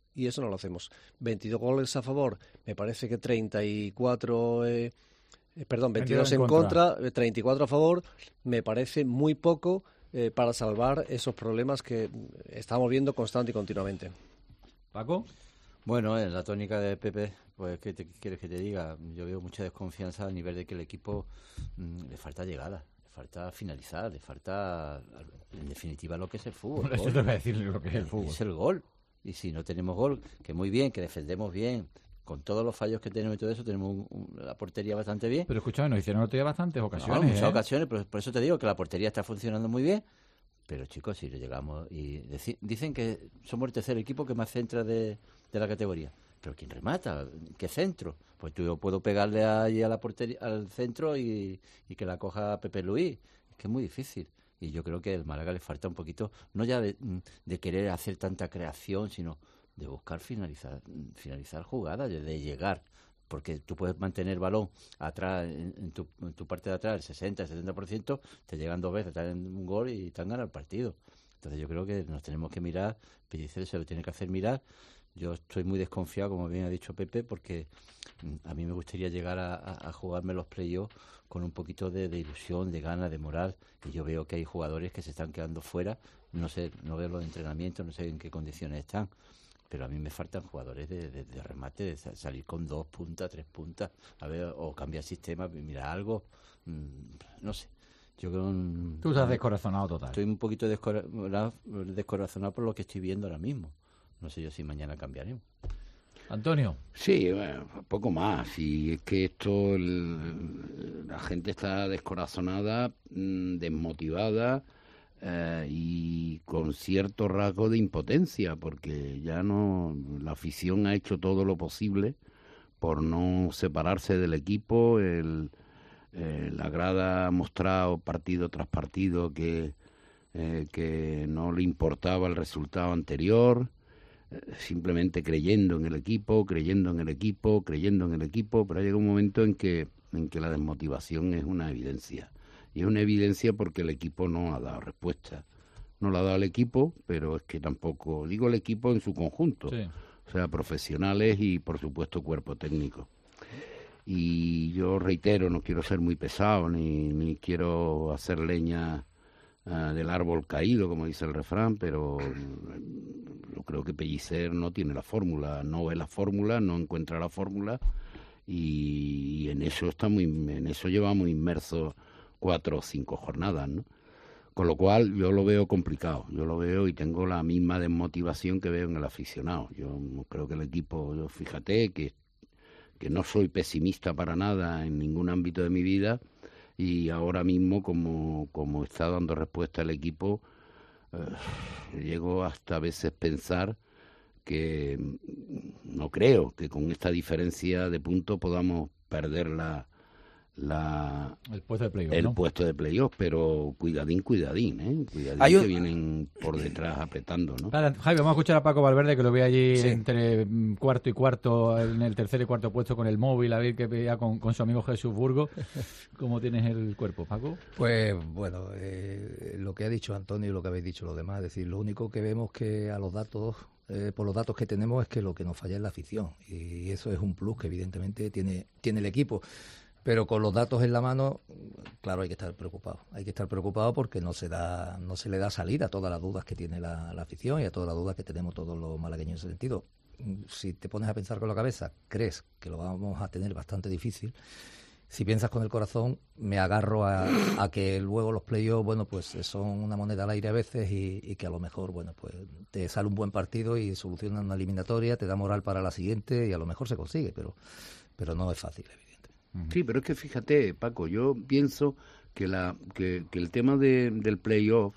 22 goles a favor, me parece que 22 en contra, 34 a favor, me parece muy poco para salvar esos problemas que estamos viendo constante y continuamente. ¿Paco? Bueno, en la tónica de Pepe, pues ¿qué quieres que te diga? Yo veo mucha desconfianza a nivel de que el equipo le falta llegada, le falta finalizar, le falta, en definitiva, lo que es el fútbol. Esto te voy a decir lo que es el fútbol. Es el gol. Y si no tenemos gol, que muy bien, que defendemos bien, con todos los fallos que tenemos y todo eso, tenemos la portería bastante bien. Pero escúchame, nos hicieron otro día bastantes ocasiones. Muchas ocasiones, pero por eso te digo que la portería está funcionando muy bien. Pero chicos, si llegamos y dicen que somos el tercer equipo que más centra de la categoría. Pero ¿quién remata? ¿Qué centro? Pues yo puedo pegarle ahí a la portería, al centro y que la coja Pepe Luis. Es que es muy difícil. Y yo creo que al Málaga le falta un poquito, no ya de querer hacer tanta creación, sino de buscar finalizar jugadas, de llegar. Porque tú puedes mantener el balón atrás, en tu parte de atrás, el 60, el 70%, te llegan 2 veces, te dan un gol y te han ganado el partido. Entonces yo creo que nos tenemos que mirar, Pellicer se lo tiene que hacer mirar, Yo estoy muy desconfiado, como bien ha dicho Pepe, porque a mí me gustaría llegar a jugarme los playoffs con un poquito de ilusión, de ganas, de moral, y yo veo que hay jugadores que se están quedando fuera, no sé, no veo los entrenamientos, no sé en qué condiciones están, pero a mí me faltan jugadores de remate, de salir con 2 puntas, 3 puntas, a ver, o cambiar sistema, mira algo, no sé. Yo creo Tú estás descorazonado total. Estoy un poquito descorazonado por lo que estoy viendo ahora mismo. No sé yo si mañana cambiaremos. Antonio. Sí, poco más. Y es que esto, la gente está descorazonada, desmotivada y con cierto rasgo de impotencia, porque ya no, la afición ha hecho todo lo posible por no separarse del equipo. La grada ha mostrado partido tras partido que no le importaba el resultado anterior. Simplemente creyendo en el equipo, pero llega un momento en que la desmotivación es una evidencia. Y es una evidencia porque el equipo no ha dado respuesta. No la ha dado el equipo, pero es que tampoco, digo el equipo en su conjunto, sí. O sea, profesionales y por supuesto cuerpo técnico. Y yo reitero, no quiero ser muy pesado, ni quiero hacer leña del árbol caído, como dice el refrán, pero yo creo que Pellicer no tiene la fórmula, no ve la fórmula, no encuentra la fórmula, y en eso llevamos inmersos 4 o 5 jornadas, ¿no? Con lo cual yo lo veo complicado, yo lo veo y tengo la misma desmotivación que veo en el aficionado. Yo creo que el equipo, fíjate que no soy pesimista para nada en ningún ámbito de mi vida, y ahora mismo, como está dando respuesta el equipo, llego hasta a veces pensar que no creo que con esta diferencia de puntos podamos perder el puesto de playoff, ¿no? Puesto de playoff, pero cuidadín, que vienen por detrás apretando, ¿no? Javi, vamos a escuchar a Paco Valverde, que lo ve allí entre cuarto y cuarto, en el tercer y cuarto puesto con el móvil, a ver qué veía con su amigo Jesús Burgos. ¿Cómo tienes el cuerpo, Paco? Pues bueno, lo que ha dicho Antonio y lo que habéis dicho los demás, es decir, lo único que vemos que a los datos, por los datos que tenemos, es que lo que nos falla es la afición, y eso es un plus que evidentemente tiene el equipo. Pero con los datos en la mano, claro, hay que estar preocupado. Hay que estar preocupado porque no se le da salida a todas las dudas que tiene la afición y a todas las dudas que tenemos todos los malagueños en ese sentido. Si te pones a pensar con la cabeza, crees que lo vamos a tener bastante difícil. Si piensas con el corazón, me agarro a que luego los playoffs, bueno, pues son una moneda al aire a veces y que a lo mejor, bueno, pues te sale un buen partido y soluciona una eliminatoria, te da moral para la siguiente y a lo mejor se consigue, pero no es fácil, evidentemente. Sí, pero es que fíjate, Paco, yo pienso que el tema del playoff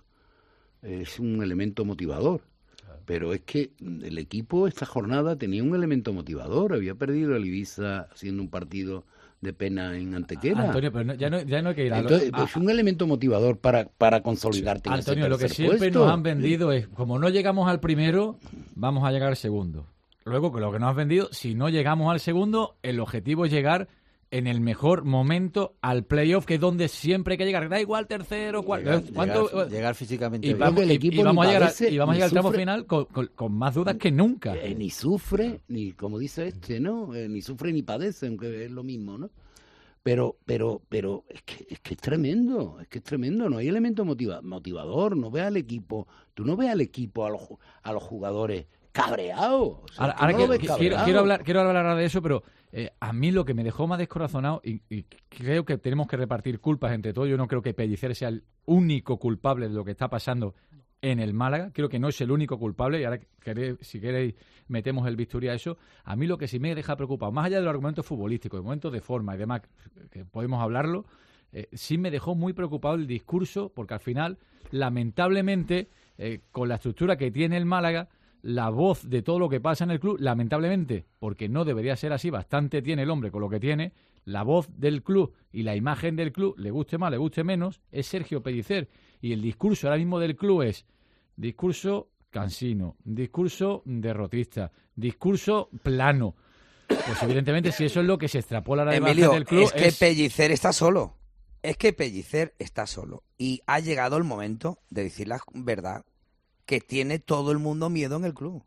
es un elemento motivador, pero es que el equipo esta jornada tenía un elemento motivador, había perdido el Ibiza haciendo un partido de pena en Antequera. Antonio, pero ya no hay que ir a... Entonces, es un elemento motivador para consolidarte en Antonio, ese lo que siempre puesto. nos han vendido es, como no llegamos al primero, vamos a llegar al segundo. Luego, que lo que nos han vendido, si no llegamos al segundo, el objetivo es llegar en el mejor momento al playoff, que es donde siempre hay que llegar. Da igual tercero, cuarto. Llegar físicamente. Y vamos a llegar al tramo final con más dudas que nunca. Ni sufre, ni como dice ¿no? Ni sufre ni padece, aunque es lo mismo, ¿no? Pero es que es tremendo, no hay elemento motivador, no ve al equipo, tú no ves al equipo, a los jugadores cabreados. O sea, ahora quiero hablar ahora de eso, pero a mí lo que me dejó más descorazonado, y creo que tenemos que repartir culpas entre todos, yo no creo que Pellicer sea el único culpable de lo que está pasando en el Málaga, creo que no es el único culpable, y ahora si queréis metemos el bisturí a eso. A mí lo que sí me deja preocupado, más allá de los argumentos futbolísticos, de momentos de forma y demás, que podemos hablarlo, sí me dejó muy preocupado el discurso, porque al final, lamentablemente, con la estructura que tiene el Málaga, la voz de todo lo que pasa en el club, lamentablemente, porque no debería ser así, bastante tiene el hombre con lo que tiene, la voz del club y la imagen del club, le guste más, le guste menos, es Sergio Pellicer. Y el discurso ahora mismo del club es discurso cansino, discurso derrotista, discurso plano. Pues evidentemente, si eso es lo que se extrapola a la imagen del club... es que Pellicer está solo. Es que Pellicer está solo. Y ha llegado el momento de decir la verdad, que tiene todo el mundo miedo en el club.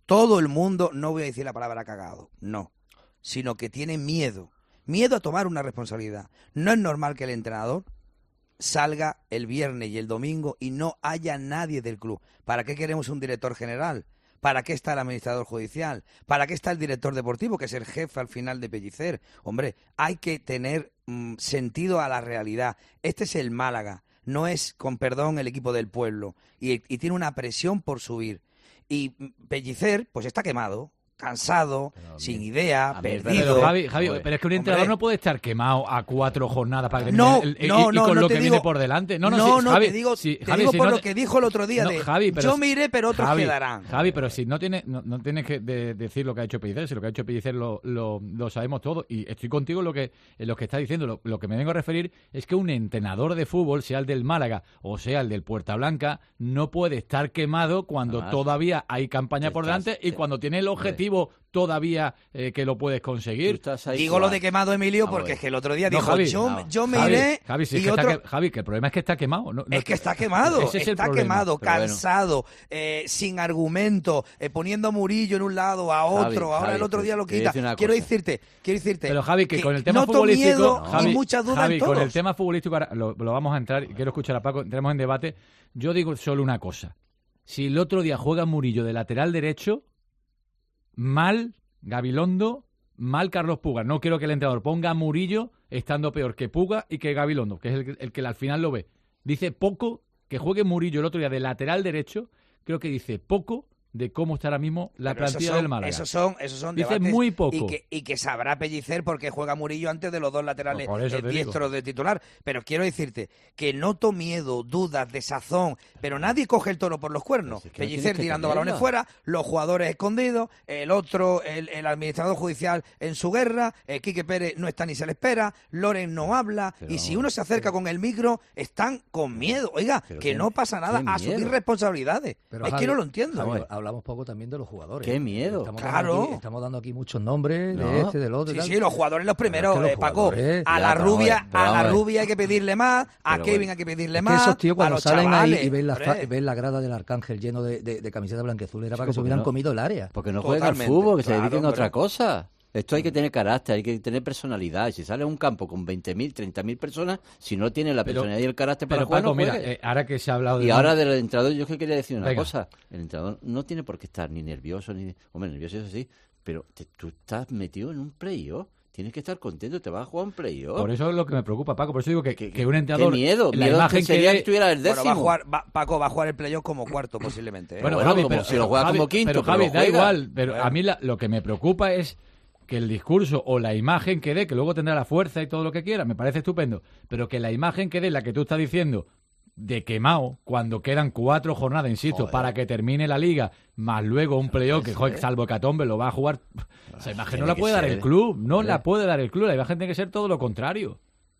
todo el mundo, no voy a decir la palabra cagado, no, sino que tiene miedo a tomar una responsabilidad. No es normal que el entrenador salga el viernes y el domingo y no haya nadie del club. ¿Para qué queremos un director general? ¿Para qué está el administrador judicial? ¿Para qué está el director deportivo, que es el jefe al final de Pellicer? Hombre, hay que tener sentido a la realidad. Este es el Málaga, no es, con perdón, el equipo del pueblo. Y tiene una presión por subir. Y Pellicer, pues está quemado, cansado, sin idea, perdido. Pero, Javi, pero es que un entrenador no puede estar quemado a 4 jornadas para que y con lo que viene por delante. Javi, te digo por lo que dijo el otro día Javi, yo me iré, pero otros quedarán. Javi, pero si no tienes que decir lo que ha hecho Pellicer, si lo que ha hecho Pellicer lo sabemos todos, y estoy contigo en lo que está diciendo. Lo que me vengo a referir es que un entrenador de fútbol, sea el del Málaga o sea el del Puerta Blanca, no puede estar quemado cuando todavía hay campaña por delante y cuando tiene el objetivo todavía que lo puedes conseguir. Digo lo de quemado, Emilio, porque es que el otro día dijo, Javi, yo me iré. Javi, Javi, que el problema es que está quemado. Es que está quemado, está quemado, cansado, sin argumento, poniendo a Murillo en un lado, a otro, ahora el otro día lo quita. Quiero decirte. Pero Javi, que con el tema futbolístico, Javi, y muchas dudas Javi, en todos. con el tema futbolístico, ahora lo vamos a entrar, y quiero escuchar a Paco, entremos en debate. Yo digo solo una cosa. Si el otro día juega Murillo de lateral derecho, mal Gabilondo, mal Carlos Puga. No quiero que el entrenador ponga a Murillo estando peor que Puga y que Gabilondo, que es el que al final lo ve. Dice poco que juegue Murillo el otro día de lateral derecho, creo que dice poco de cómo está ahora mismo la plantilla del Málaga. Esos son dice debates muy poco. Y que sabrá Pellicer porque juega Murillo antes de los dos laterales diestros digo. de titular. Pero quiero decirte que noto miedo, dudas, desazón, pero nadie coge el toro por los cuernos. Pues Pellicer tirando balones fuera, los jugadores escondidos, el otro, el administrador judicial en su guerra, Quique Pérez no está ni se le espera, Loren no habla, y si uno se acerca con el micro, están con miedo. Oiga, que no pasa nada, asumir responsabilidades. Pero, es Javi, que no lo entiendo. Hablamos poco también de los jugadores. ¡Qué miedo! Estamos dando aquí muchos nombres de este, del otro. Sí, los jugadores los primeros, Paco. A la rubia hay que pedirle más, a Kevin hay que pedirle más. Esos tíos cuando salen chavales, ahí y ven la grada del Arcángel lleno de camiseta blanqueazul, era para que se hubieran comido el área. Porque no juegan al fútbol, que se dediquen a otra cosa. Esto hay que tener carácter, hay que tener personalidad. Si sale a un campo con 20.000, 30.000 personas, si no tiene la personalidad y el carácter para jugar, Paco, no juegue. mira, ahora que se ha hablado de... Y ahora del entrenador, yo que quería decir una cosa. El entrenador no tiene por qué estar ni nervioso, Hombre, nervioso eso sí, pero tú estás metido en un playoff. Tienes que estar contento, te vas a jugar un playoff. Por eso es lo que me preocupa, Paco. Por eso digo que un entrenador... ¡Qué miedo! La imagen que sería que estuviera el décimo. Bueno, Paco va a jugar el playoff como cuarto, posiblemente. Bueno, Javi, como pero, si lo juega como quinto, pero Javi, da igual. Pero bueno. A mí lo que me preocupa es que el discurso o la imagen que dé, que luego tendrá la fuerza y todo lo que quiera, me parece estupendo, pero que la imagen que dé, la que tú estás diciendo, de quemado, cuando quedan 4 jornadas, insisto, para que termine la Liga, más luego un playoff que, salvo Hecatombe, lo va a jugar. Esa imagen no la puede dar el club, la puede dar el club, la imagen tiene que ser todo lo contrario.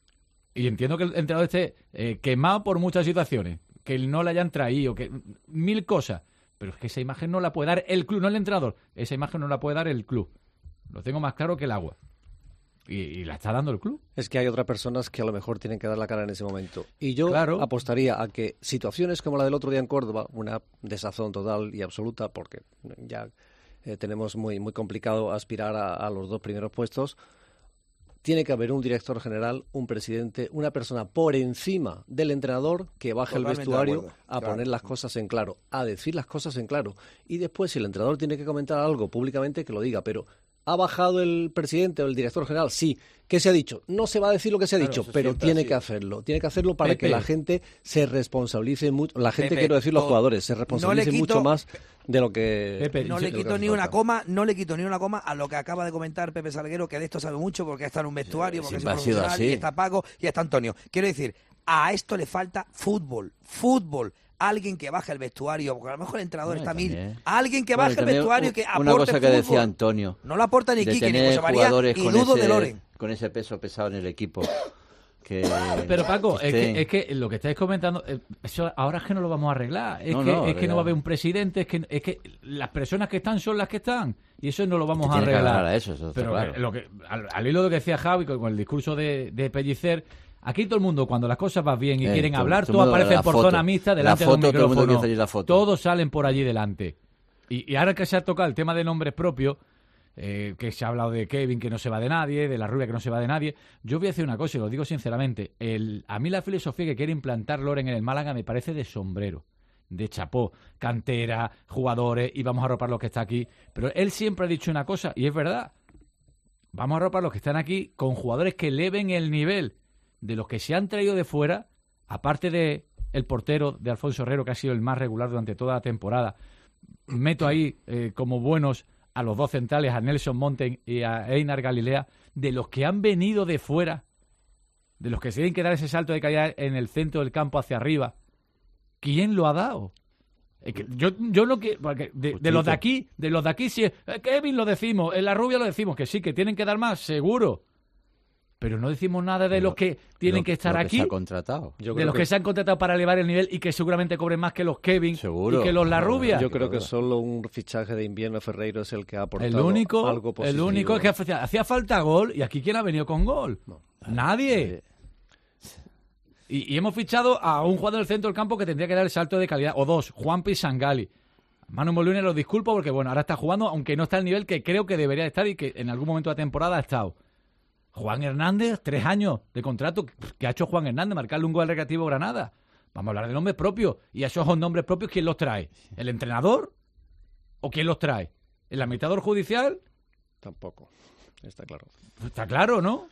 Y entiendo que el entrenador esté quemado por muchas situaciones, que no le hayan traído, que 1000 cosas, pero es que esa imagen no la puede dar el club, no el entrenador, esa imagen no la puede dar el club. Lo tengo más claro que el agua. Y la está dando el club. Es que hay otras personas que a lo mejor tienen que dar la cara en ese momento. Y yo apostaría a que situaciones como la del otro día en Córdoba, una desazón total y absoluta, porque ya tenemos muy, muy complicado aspirar a los 2 primeros puestos, tiene que haber un director general, un presidente, una persona por encima del entrenador que baje el vestuario a poner las cosas en claro, a decir las cosas en claro. Y después, si el entrenador tiene que comentar algo públicamente, que lo diga, pero... ¿Ha bajado el presidente o el director general? Sí. ¿Qué se ha dicho? No se va a decir lo que se ha dicho, pero tiene que hacerlo. Tiene que hacerlo para que la gente se responsabilice mucho. La gente, quiero decir, los jugadores, se responsabilicen mucho más de lo que... No le quito ni una coma a lo que acaba de comentar Pepe Salguero, que de esto sabe mucho porque está en un vestuario, porque es profesional, y está Paco y está Antonio. Quiero decir, a esto le falta fútbol. Alguien que baje el vestuario, porque a lo mejor el entrenador está 1000. Alguien que baje el vestuario y que aporte una cosa que fútbol. Decía Antonio. No lo aporta ni Quique, ni José María, y dudo de Loren. Con ese peso pesado en el equipo. Pero Paco, es que lo que estáis comentando, eso ahora es que no lo vamos a arreglar. Es que no va a haber un presidente, es que las personas que están son las que están. Y eso no lo vamos a arreglar. Eso pero claro. Al hilo de lo que decía Javi, con el discurso de Pellicer, aquí todo el mundo, cuando las cosas van bien y quieren hablar, todos aparecen por zona mixta delante de un micrófono. Todos salen por allí delante. Y ahora que se ha tocado el tema de nombres propios, que se ha hablado de Kevin, que no se va de nadie, de la Rubia, que no se va de nadie, yo voy a decir una cosa y lo digo sinceramente. A mí la filosofía que quiere implantar Loren en el Málaga me parece de sombrero, de chapó, cantera, jugadores, y vamos a arropar los que está aquí. Pero él siempre ha dicho una cosa, y es verdad. Vamos a arropar los que están aquí con jugadores que eleven el nivel de los que se han traído de fuera, aparte de el portero de Alfonso Herrero, que ha sido el más regular durante toda la temporada. Meto ahí como buenos a los dos centrales, a Nelson Monten y a Einar Galilea, de los que han venido de fuera, de los que se tienen que dar ese salto de calidad en el centro del campo hacia arriba. ¿Quién lo ha dado? Yo lo que de los de aquí, sí, Kevin lo decimos, en la Rubia lo decimos, que sí, que tienen que dar más, seguro. Pero no decimos nada de los que tienen que estar aquí, se ha contratado. De los que se han contratado para elevar el nivel y que seguramente cobren más que los Kevin y que los La Rubia. Yo creo que solo un fichaje de invierno Ferreiro es el que ha aportado algo positivo. El único es que hacía falta gol, y aquí ¿quién ha venido con gol? No. Nadie. Y hemos fichado a un jugador del centro del campo que tendría que dar el salto de calidad, o dos, Juanpi Sangali. Manu Molina, lo disculpo porque bueno, ahora está jugando, aunque no está al nivel que creo que debería estar y que en algún momento de la temporada ha estado. Juan Hernández, 3 años de contrato que ha hecho Juan Hernández, marcarle un gol al Recreativo Granada. Vamos a hablar de nombres propios. Y a esos nombres propios, ¿quién los trae? ¿El entrenador? ¿O quién los trae? ¿El administrador judicial? Tampoco. Está claro. Está claro, ¿no?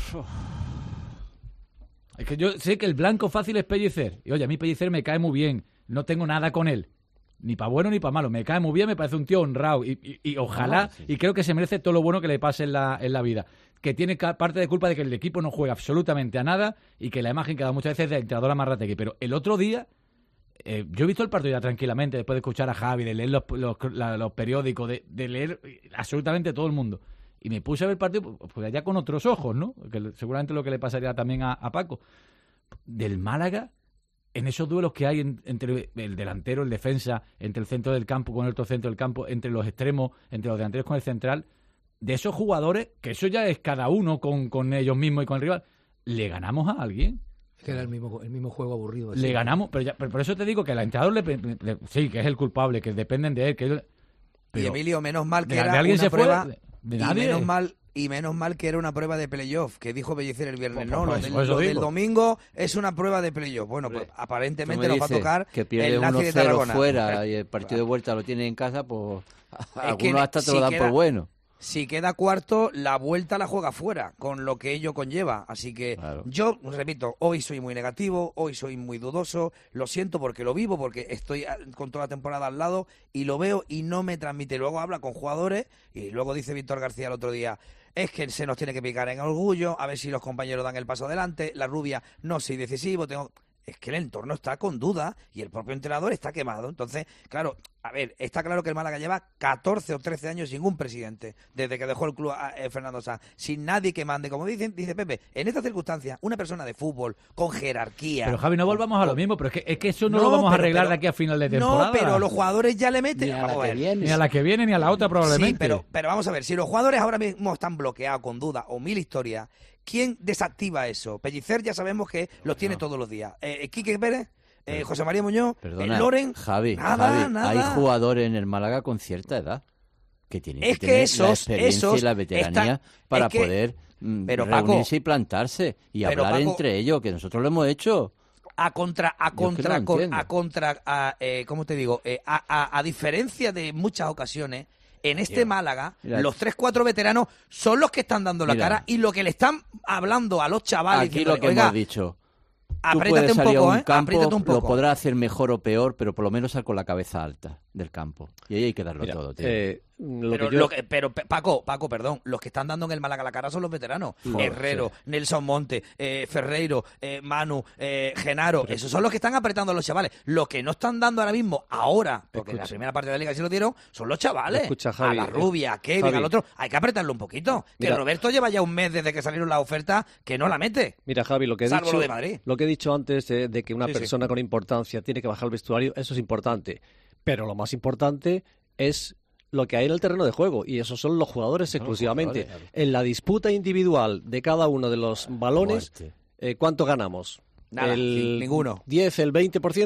Es que yo sé que el blanco fácil es Pellicer. Y oye, a mí Pellicer me cae muy bien. No tengo nada con él. Ni para bueno ni para malo. Me cae muy bien, me parece un tío honrado. Y ojalá, y creo que se merece todo lo bueno que le pase en la vida. Que tiene parte de culpa de que el equipo no juega absolutamente a nada y que la imagen que da muchas veces es de entrenador Amarrategui. Pero el otro día, yo he visto el partido ya tranquilamente, después de escuchar a Javi, de leer los periódicos, de leer absolutamente todo el mundo. Y me puse a ver el partido pues ya con otros ojos, ¿no? Que seguramente lo que le pasaría también a Paco. Del Málaga, en esos duelos que hay entre el delantero, el defensa, entre el centro del campo con el otro centro del campo, entre los extremos, entre los delanteros con el central, de esos jugadores, que eso ya es cada uno con ellos mismos y con el rival, ¿le ganamos a alguien? Es que era el mismo juego aburrido. Le ganamos, pero por eso te digo que al entrenador sí, que es el culpable, que dependen de él. Y Emilio, menos mal que ¿de era alguien una se prueba... fue? ¿De nadie? Y menos mal que era una prueba de playoff, que dijo Pellicer el viernes. Lo del domingo es una prueba de playoff. Bueno, pues aparentemente nos va a tocar que pierde el Nazi de 1-0 Tarragona. fuera y el partido de vuelta lo tiene en casa, pues algunos hasta te lo dan por bueno. Si queda cuarto, la vuelta la juega fuera, con lo que ello conlleva. Así que claro. Yo, repito, hoy soy muy negativo, hoy soy muy dudoso. Lo siento porque lo vivo, porque estoy con toda la temporada al lado y lo veo y no me transmite. Luego habla con jugadores y luego dice Víctor García el otro día, es que se nos tiene que picar en orgullo, a ver si los compañeros dan el paso adelante. La Rubia no soy decisivo, es que el entorno está con duda y el propio entrenador está quemado. Entonces, claro, a ver, está claro que el Málaga lleva 14 o 13 años sin un presidente, desde que dejó el club a Fernando Sanz, sin nadie que mande. Como dice Pepe, en estas circunstancias, una persona de fútbol, con jerarquía... Pero Javi, no volvamos a lo mismo, pero es que eso no lo vamos a arreglar de aquí a final de temporada. No, pero los jugadores ya le meten... Ni a la que viene. Ni a la que viene, ni a la otra probablemente. Sí, pero vamos a ver, si los jugadores ahora mismo están bloqueados con dudas o mil historias... ¿Quién desactiva eso? Pellicer ya sabemos que los tiene todos los días. Quique Pérez, José María Muñoz, Loren... Javi, nada. Hay jugadores en el Málaga con cierta edad que tienen que tener la experiencia y la veteranía para poder reunirse y plantarse y hablar entre ellos, que nosotros lo hemos hecho. ¿Cómo te digo? A diferencia de muchas ocasiones... En este Málaga, los 3-4 veteranos son los que están dando la cara y lo que le están hablando a los chavales. Aquí lo que hemos dicho. Tú puedes salir a un campo, lo podrás hacer mejor o peor, pero por lo menos sal con la cabeza alta del campo. Y ahí hay que darlo todo, tío. Pero Paco, perdón, los que están dando en el Málaga la cara son los veteranos. Herrero, Nelson Monte, Ferreiro, Manu, Genaro, esos son los que están apretando a los chavales. Los que no están dando ahora mismo, porque en la primera parte de la liga sí lo dieron, son los chavales. Escucha, Javi, a la Rubia, a Kevin, al otro, hay que apretarlo un poquito. Que Roberto lleva ya un mes desde que salieron las ofertas que no la mete. Mira, Javi, lo que he dicho antes de que una persona con importancia tiene que bajar al vestuario, eso es importante. Pero lo más importante es lo que hay en el terreno de juego, y esos son los jugadores exclusivamente. En la disputa individual de cada uno de los balones, ¿cuánto ganamos? Nada, ninguno. 10, el 20%.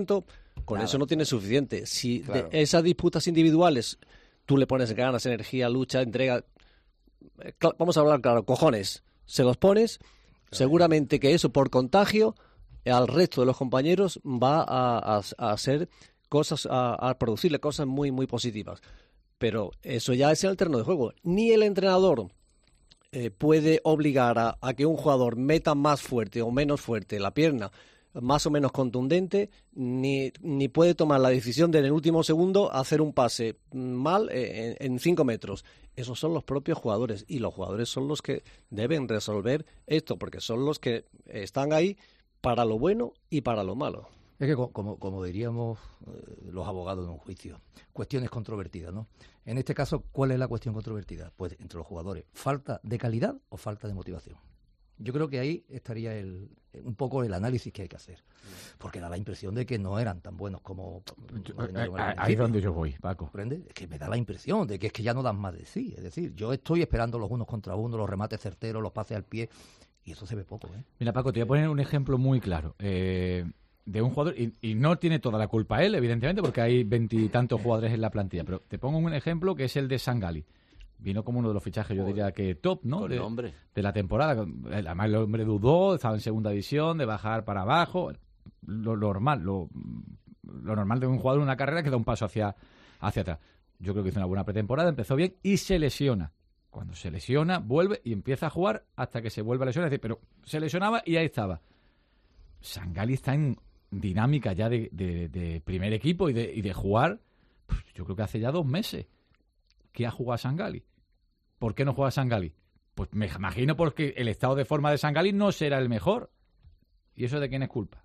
Con Nada. eso no tienes suficiente. Si Claro. de esas disputas individuales tú le pones ganas, energía, lucha, entrega, vamos a hablar claro, cojones, se los pones, seguramente que eso por contagio al resto de los compañeros va a hacer cosas, a producirle cosas muy, muy positivas. Pero eso ya es el terreno de juego. Ni el entrenador puede obligar a que un jugador meta más fuerte o menos fuerte la pierna, más o menos contundente, ni puede tomar la decisión de en el último segundo hacer un pase mal en 5 metros. Esos son los propios jugadores, y los jugadores son los que deben resolver esto, porque son los que están ahí para lo bueno y para lo malo. Es que, como diríamos los abogados en un juicio, cuestiones controvertidas, ¿no? En este caso, ¿cuál es la cuestión controvertida? Pues entre los jugadores, ¿falta de calidad o falta de motivación? Yo creo que ahí estaría un poco el análisis que hay que hacer, porque da la impresión de que no eran tan buenos como... Ahí es donde yo voy, Paco. ¿Comprende? Es que me da la impresión de que es que ya no dan más de sí. Es decir, yo estoy esperando los unos contra uno, los remates certeros, los pases al pie, y eso se ve poco, ¿eh? Mira, Paco, te voy a poner un ejemplo muy claro. De un jugador, y no tiene toda la culpa él, evidentemente, porque hay 20 y tantos jugadores en la plantilla, pero te pongo un ejemplo que es el de Sangali. Vino como uno de los fichajes, yo diría que top, ¿no? De la temporada. Además, el hombre dudó, estaba en segunda división, de bajar para abajo. Lo normal de un jugador en una carrera que da un paso hacia atrás. Yo creo que hizo una buena pretemporada, empezó bien y se lesiona. Cuando se lesiona, vuelve y empieza a jugar hasta que se vuelve a lesionar. Es decir, pero se lesionaba y ahí estaba. Sangali está en dinámica ya de primer equipo y de jugar, pues yo creo que hace ya 2 meses que ha jugado Sangali. ¿Por qué no juega Sangali? Pues me imagino porque el estado de forma de Sangali no será el mejor. ¿Y eso de quién es culpa?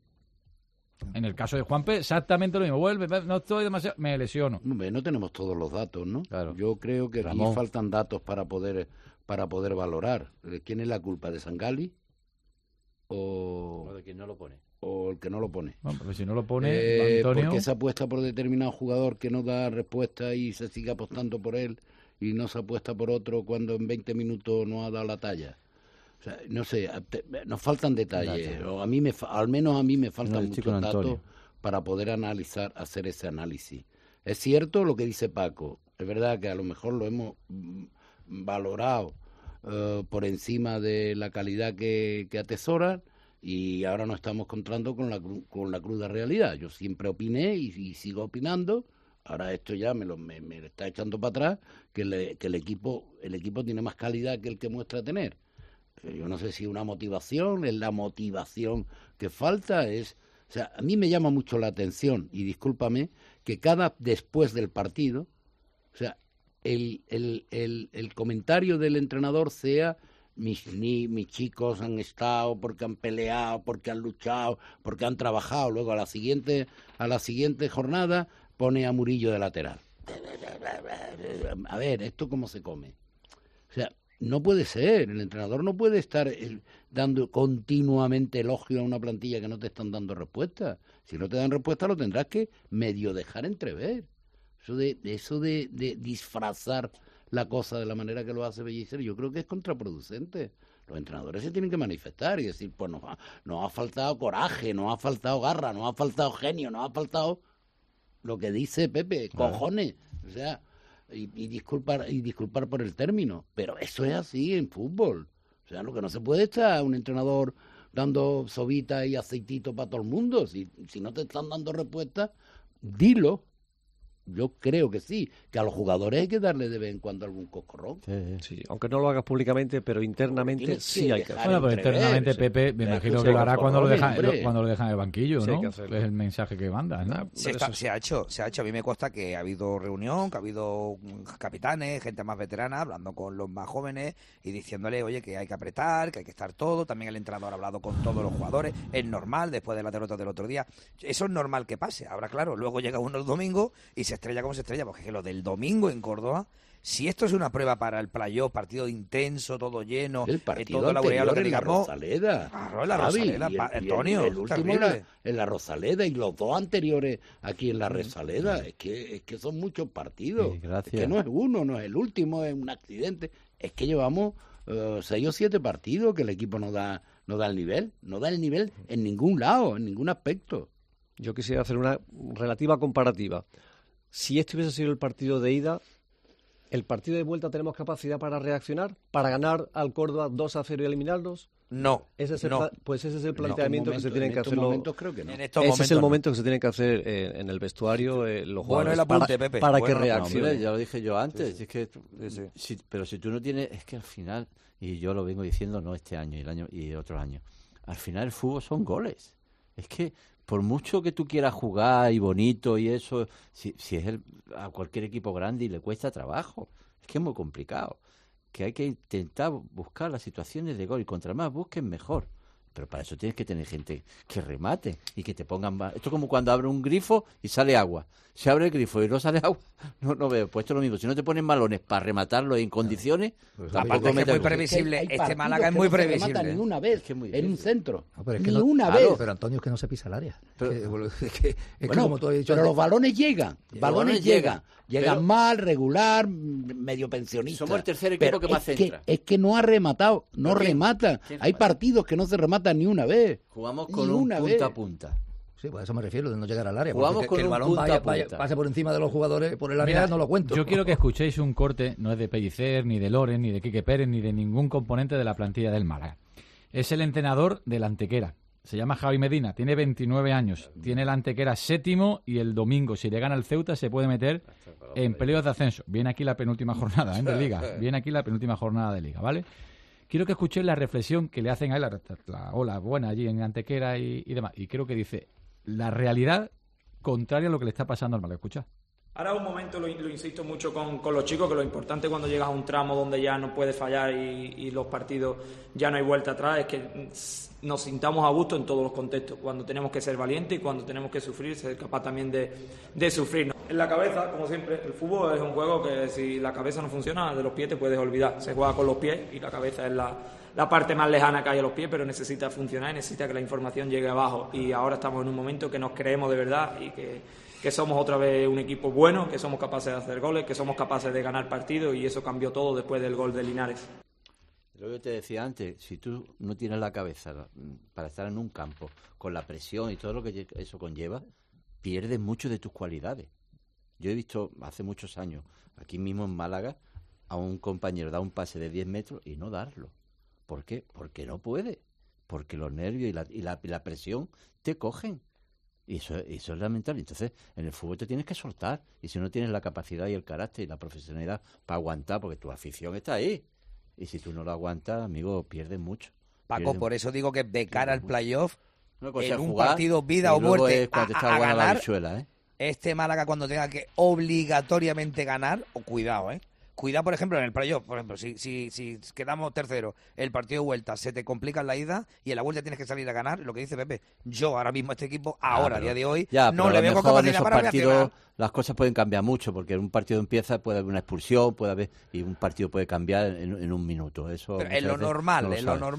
En el caso de Juanpe, exactamente lo mismo. Vuelve, no estoy demasiado, me lesiono. No tenemos todos los datos, ¿no? Claro. Yo creo que Ramón. aquí faltan datos para poder valorar. ¿Quién es la culpa? ¿De Sangali? ¿O de quien no lo pone? O el que no lo pone. Bueno, porque si no lo pone, Antonio... Porque se apuesta por determinado jugador que no da respuesta y se sigue apostando por él y no se apuesta por otro cuando en 20 minutos no ha dado la talla. O sea, no sé, nos faltan detalles. O al menos a mí me faltan muchos datos para poder hacer ese análisis. Es cierto lo que dice Paco. Es verdad que a lo mejor lo hemos valorado por encima de la calidad que atesoran, y ahora nos estamos encontrando con la cruda realidad. Yo siempre opiné y sigo opinando. Ahora esto ya me está echando para atrás, que el equipo tiene más calidad que el que muestra tener. Yo no sé si una motivación, es la motivación que falta, o sea, a mí me llama mucho la atención, y discúlpame, que después del partido, o sea, el comentario del entrenador sea: mis chicos han estado porque han peleado, porque han luchado, porque han trabajado. Luego a la siguiente jornada pone a Murillo de lateral. A ver, ¿esto cómo se come? O sea, no puede ser. El entrenador no puede estar dando continuamente elogio a una plantilla que no te están dando respuesta. Si no te dan respuesta, lo tendrás que medio dejar entrever. Eso de disfrazar la cosa de la manera que lo hace Pellicer, yo creo que es contraproducente. Los entrenadores se tienen que manifestar y decir: pues nos ha faltado coraje, nos ha faltado garra, nos ha faltado genio, nos ha faltado lo que dice Pepe, cojones. O sea, y disculpar por el término, pero eso es así en fútbol. O sea, lo que no se puede estar un entrenador dando sobita y aceitito para todo el mundo. Si no te están dando respuesta, dilo. Yo creo que sí, que a los jugadores hay que darle de vez en cuando algún coscorrón. Sí, aunque no lo hagas públicamente, pero internamente sí hay que hacerlo. Bueno, pero internamente Pepe, me imagino que lo hará cuando lo dejan en el banquillo, ¿no? Es el mensaje que manda, ¿no? Se ha hecho. A mí me consta que ha habido reunión, que ha habido capitanes, gente más veterana, hablando con los más jóvenes y diciéndole, oye, que hay que apretar, que hay que estar todo. También el entrenador ha hablado con todos los jugadores. Es normal, después de la derrota del otro día. Eso es normal que pase. Ahora, claro, luego llega uno el domingo y se estrella como se estrella, porque es que lo del domingo en Córdoba, si esto es una prueba para el playoff, partido intenso, todo lleno, el partido todo laureado, en la Rosaleda, claro, en la Rosaleda, Antonio, el último en la Rosaleda, y los 2 anteriores aquí en la Rosaleda, es que son muches partidos, es que no es uno, no es el último, es un accidente, es que llevamos 6 o 7 partidos que el equipo no da el nivel en ningún lado, en ningún aspecto. yo quisiera hacer una relativa comparativa. Si este hubiese sido el partido de ida, ¿el partido de vuelta tenemos capacidad para reaccionar? ¿Para ganar al Córdoba 2-0 y eliminarlos? No. Pues ese es el planteamiento que se tienen que hacer. Creo que no. Ese es el momento que se tienen que hacer en el vestuario los jugadores el apunte, Pepe. para que Bueno, reaccionen. Ya lo dije yo antes. Sí. Es que, pero si tú no tienes, es que al final, y yo lo vengo diciendo no este año y el año y otros años, al final el fútbol son goles. Es que por mucho que tú quieras jugar y bonito y eso, si es a cualquier equipo grande y le cuesta trabajo, es que es muy complicado. Que hay que intentar buscar las situaciones de gol y contra más busquen mejor. Pero para eso tienes que tener gente que remate y que te pongan... Esto es como cuando abre un grifo y sale agua. Si abre el grifo y no sale agua, no veo. Pues esto es lo mismo. Si no te ponen balones para rematarlo en condiciones... Aparte es que es muy previsible. Este Málaga es muy previsible. No se remata ni una vez en un centro. No, pero es que ni una vez. Pero Antonio, es que no se pisa el área. Pero, que como tú has dicho pero antes, los balones llegan. Balones llegan. Llegan pero, mal, regular, medio pensionista. Somos el tercer equipo que más centra. Es que no ha rematado. No remata. Hay partidos que no se rematan ni una vez. Jugamos con un punta a punta. Sí, pues a eso me refiero, de no llegar al área. Jugamos con que el balón pase por encima de los jugadores por el área. Mira, no lo cuento. Yo quiero que escuchéis un corte, no es de Pellicer, ni de Loren, ni de Quique Pérez, ni de ningún componente de la plantilla del Málaga. Es el entrenador del Antequera. Se llama Javi Medina, tiene 29 años. Tiene el Antequera 7º y el domingo, si le gana el Ceuta, se puede meter en playoffs de ascenso. Viene aquí la penúltima jornada de Liga. Viene aquí la penúltima jornada de Liga, ¿vale? Quiero que escuchéis la reflexión que le hacen a él, la ola buena allí en Antequera y demás. Y creo que dice la realidad contraria a lo que le está pasando al Málaga. Escucha. Ahora un momento, lo insisto mucho con los chicos, que lo importante cuando llegas a un tramo donde ya no puedes fallar y los partidos ya no hay vuelta atrás, es que nos sintamos a gusto en todos los contextos, cuando tenemos que ser valientes y cuando tenemos que sufrir, ser capaz también de sufrir, ¿no? En la cabeza, como siempre, el fútbol es un juego que si la cabeza no funciona, de los pies te puedes olvidar. Se juega con los pies y la cabeza es la parte más lejana que hay a los pies, pero necesita funcionar y necesita que la información llegue abajo. Y ahora estamos en un momento que nos creemos de verdad y que somos otra vez un equipo bueno, que somos capaces de hacer goles, que somos capaces de ganar partidos, y eso cambió todo después del gol de Linares. Lo que te decía antes, si tú no tienes la cabeza para estar en un campo con la presión y todo lo que eso conlleva, pierdes mucho de tus cualidades. Yo he visto hace muchos años, aquí mismo en Málaga, a un compañero dar un pase de 10 metros y no darlo. ¿Por qué? Porque no puede. Porque los nervios y la presión te cogen. Y eso es lamentable. Entonces, en el fútbol te tienes que soltar. Y si no tienes la capacidad y el carácter y la profesionalidad para aguantar, porque tu afición está ahí. Y si tú no lo aguantas, amigo, pierdes mucho. Paco, por eso digo que de cara al playoff, en un jugar, partido vida o muerte a ganar, la bichuela, este Málaga cuando tenga que obligatoriamente ganar, cuidado, Cuidado, por ejemplo, en el playoff, por ejemplo, si quedamos tercero, el partido de vuelta se te complica en la ida y en la vuelta tienes que salir a ganar, lo que dice Pepe. Yo ahora mismo a este equipo, a día de hoy, no le veo con capacidad para reaccionar. Las cosas pueden cambiar mucho, porque en un partido empieza, puede haber una expulsión, y un partido puede cambiar en un minuto. Eso pero en lo normal,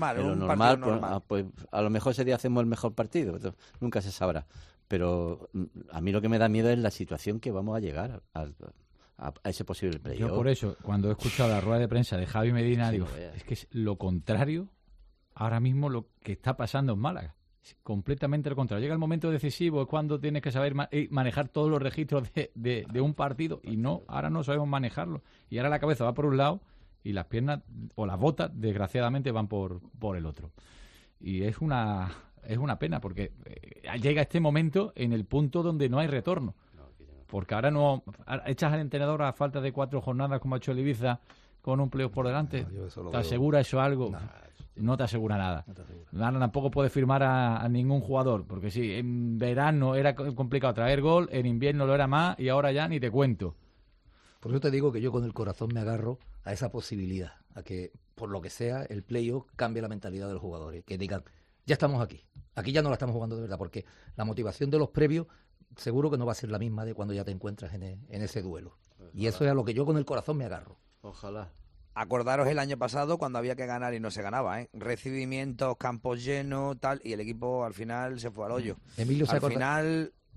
pues a lo mejor ese día hacemos el mejor partido, nunca se sabrá. Pero a mí lo que me da miedo es la situación que vamos a llegar a ese posible playoff. Yo por eso, cuando he escuchado la rueda de prensa de Javi Medina, digo, es que es lo contrario ahora mismo lo que está pasando en Málaga. Es completamente lo contrario. Llega el momento decisivo, es cuando tienes que saber manejar todos los registros de un partido, y ahora no sabemos manejarlo. Y ahora la cabeza va por un lado y las piernas o las botas, desgraciadamente, van por el otro. Y es una pena, porque llega este momento en el punto donde no hay retorno. Porque ahora no echas al entrenador a falta de 4 jornadas, como ha hecho el Ibiza, con un playoff por delante. ¿Te asegura eso algo? No te asegura nada. Ahora tampoco puedes firmar a ningún jugador, porque sí, en verano era complicado traer gol, en invierno lo era más, y ahora ya ni te cuento. Por eso te digo que yo con el corazón me agarro a esa posibilidad, a que por lo que sea el playoff cambie la mentalidad de los jugadores, que digan, ya estamos aquí ya no la estamos jugando de verdad, porque la motivación de los previos seguro que no va a ser la misma de cuando ya te encuentras en ese duelo. Ojalá. Y eso es a lo que yo con el corazón me agarro. Ojalá. Acordaros el año pasado cuando había que ganar y no se ganaba, recibimientos, campos llenos, tal, y el equipo al final se fue al hoyo. Emilio, al final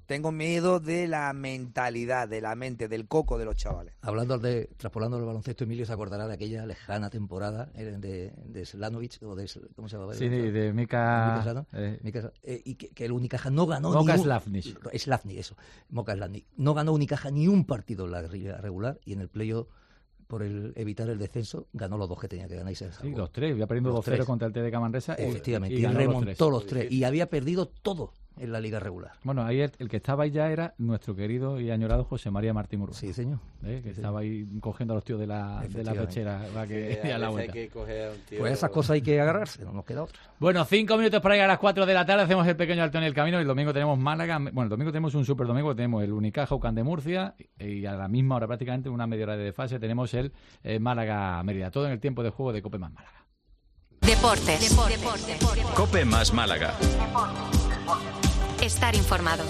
Tengo miedo de la mentalidad, de la mente, del coco de los chavales. Traspolando el baloncesto, Emilio se acordará de aquella lejana temporada de Slanovic, o de, ¿cómo se llama? Sí, de Mika... y que el Unicaja no ganó Moka ni un... Slavnic, eso. Moka Slavnic. No ganó Unicaja ni un partido en la liga regular, y en el playoff, por evitar el descenso, ganó los 2 que tenía que ganar y se salvó. Sí, los 3. Iba perdiendo 2-0 contra el TDK Manresa. Efectivamente, y remontó los 3. Y había perdido todo en la liga regular. Bueno, ahí el que estaba ahí ya era nuestro querido y añorado José María Martín Urbano. Sí, señor. Que estaba ahí cogiendo a los tíos de la pechera para que a la vuelta. Pues esas cosas hay que agarrarse, no nos queda otra. Bueno, 5 minutos para llegar a las 4 de la tarde, hacemos el pequeño alto en el camino. El domingo tenemos Málaga, bueno, el domingo tenemos un super domingo, tenemos el Unicaja UCAM de Murcia, y a la misma hora, prácticamente una media hora de desfase, tenemos el Málaga Mérida. Todo en el tiempo de juego de Cope más Málaga. Deportes. Cope más Málaga. Estar informado.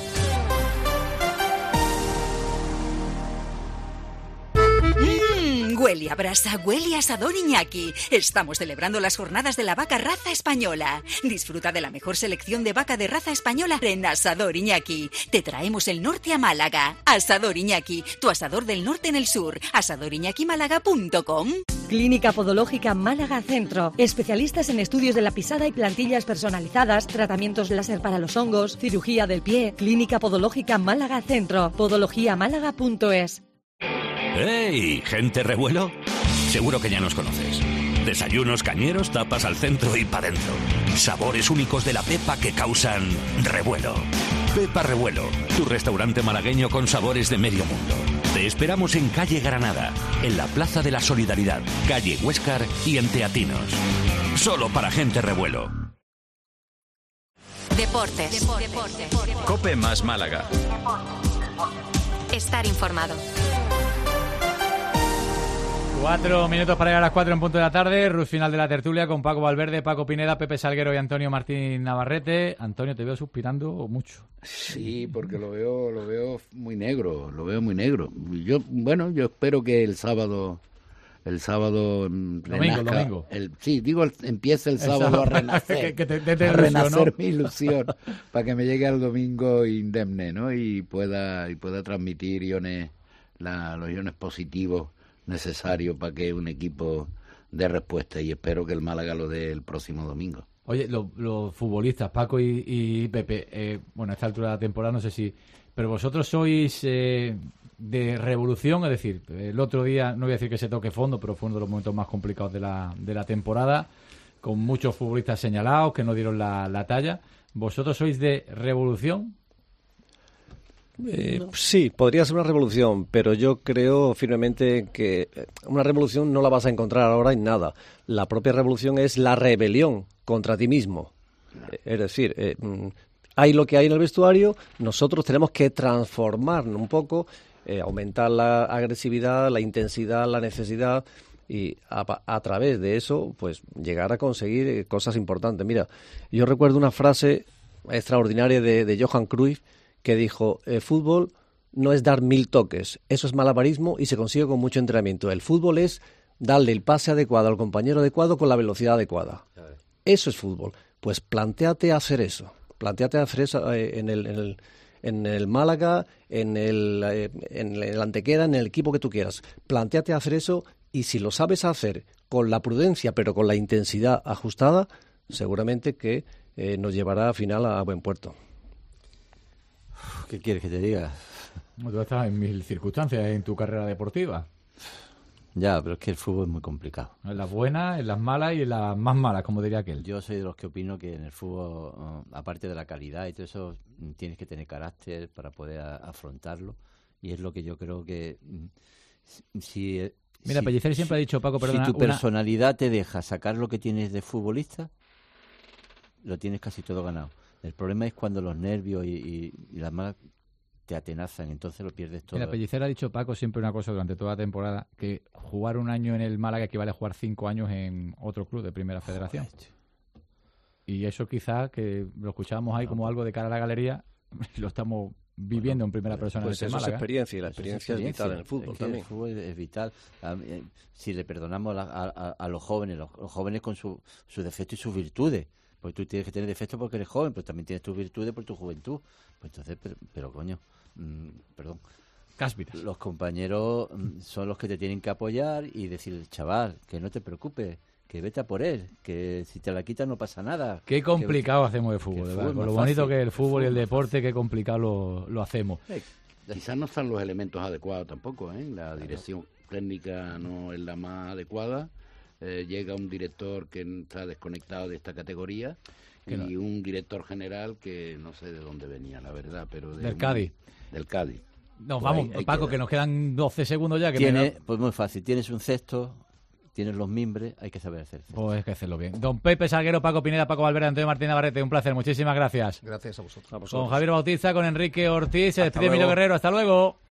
Huele a brasa, huele a asador Iñaki. Estamos celebrando las jornadas de la vaca raza española. Disfruta de la mejor selección de vaca de raza española en Asador Iñaki. Te traemos el norte a Málaga. Asador Iñaki, tu asador del norte en el sur. asadoriñakimálaga.com. Clínica Podológica Málaga Centro. Especialistas en estudios de la pisada y plantillas personalizadas, tratamientos láser para los hongos, cirugía del pie. Clínica Podológica Málaga Centro. podologiamálaga.es. ¡Hey, gente revuelo! Seguro que ya nos conoces. Desayunos cañeros, tapas al centro y para dentro. Sabores únicos de la Pepa que causan revuelo. Pepa Revuelo, tu restaurante malagueño con sabores de medio mundo. Te esperamos en calle Granada, en la Plaza de la Solidaridad, calle Huéscar y en Teatinos. Solo para gente revuelo. Deportes. Cope más Málaga. Estar informado. 4 minutos para llegar a las 4 en punto de la tarde. Rus final de la tertulia con Paco Valverde, Paco Pineda, Pepe Salguero y Antonio Martín Navarrete. Antonio, te veo suspirando mucho. Sí, porque lo veo muy negro, Yo espero que el sábado domingo. Empiece el sábado a renacer, mi ilusión, para que me llegue al domingo indemne, ¿no? Y pueda transmitir los iones positivos necesarios para que un equipo dé respuesta, y espero que el Málaga lo dé el próximo domingo. Oye, los futbolistas, Paco y Pepe, a esta altura de la temporada no sé si... Pero vosotros sois de revolución, es decir, el otro día, no voy a decir que se toque fondo, pero fue uno de los momentos más complicados de la temporada, con muchos futbolistas señalados que no dieron la talla. ¿Vosotros sois de revolución? Sí, podría ser una revolución, pero yo creo firmemente que una revolución no la vas a encontrar ahora en nada. La propia revolución es la rebelión contra ti mismo. Es decir, hay lo que hay en el vestuario, nosotros tenemos que transformarnos un poco, aumentar la agresividad, la intensidad, la necesidad, y a través de eso pues llegar a conseguir cosas importantes. Mira, yo recuerdo una frase extraordinaria de Johan Cruyff, que dijo: el fútbol no es dar 1000 toques, eso es malabarismo y se consigue con mucho entrenamiento. El fútbol es darle el pase adecuado al compañero adecuado con la velocidad adecuada. Eso es fútbol. Pues plantéate hacer eso en el Málaga, en el Antequera, en el equipo que tú quieras. Plantéate hacer eso, y si lo sabes hacer con la prudencia pero con la intensidad ajustada, seguramente que nos llevará al final a buen puerto. ¿Qué quieres que te diga? Tú estás en 1000 circunstancias en tu carrera deportiva. Ya, pero es que el fútbol es muy complicado. En las buenas, en las malas y en las más malas, como diría aquel. Yo soy de los que opino que en el fútbol, aparte de la calidad y todo eso, tienes que tener carácter para poder afrontarlo. Y es lo que yo creo que... Mira, Pellicer siempre ha dicho, Paco, perdona... Si tu personalidad te deja sacar lo que tienes de futbolista, lo tienes casi todo ganado. El problema es cuando los nervios y las malas te atenazan, entonces lo pierdes todo. Mira, Pellicer ha dicho, Paco, siempre una cosa durante toda la temporada, que jugar un año en el Málaga equivale a jugar 5 años en otro club de Primera Federación. Y eso quizás, que lo escuchábamos ahí como algo de cara a la galería, lo estamos viviendo en primera persona pues en eso Málaga. Es experiencia, y la experiencia es vital en el fútbol también. El fútbol es vital. Si le perdonamos a los jóvenes con sus defectos y sus virtudes, Pues tú tienes que tener defectos porque eres joven, pero también tienes tus virtudes por tu juventud. Pues entonces, pero coño, perdón. Cáspitas. Los compañeros son los que te tienen que apoyar y decir, chaval, que no te preocupes, que vete a por él, que si te la quitas no pasa nada. Qué complicado hacemos el fútbol, ¿verdad? Con lo bonito que es el fútbol y el deporte, qué complicado lo hacemos. Quizás no están los elementos adecuados tampoco, ¿eh? La dirección técnica no es la más adecuada. Llega un director que está desconectado de esta categoría y un director general que no sé de dónde venía, la verdad, pero del Cádiz. Del Cádiz. No, pues vamos, Paco, que nos quedan 12 segundos ya. Pues muy fácil, tienes un cesto, tienes los mimbres, hay que saber hacer cesto. Pues hay que hacerlo bien. Don Pepe Salguero, Paco Pineda, Paco Valverde, Antonio Martín Navarrete, un placer, muchísimas gracias. Gracias a vosotros. Con Javier Bautista, con Enrique Ortiz, se despide Emilio Guerrero, hasta luego.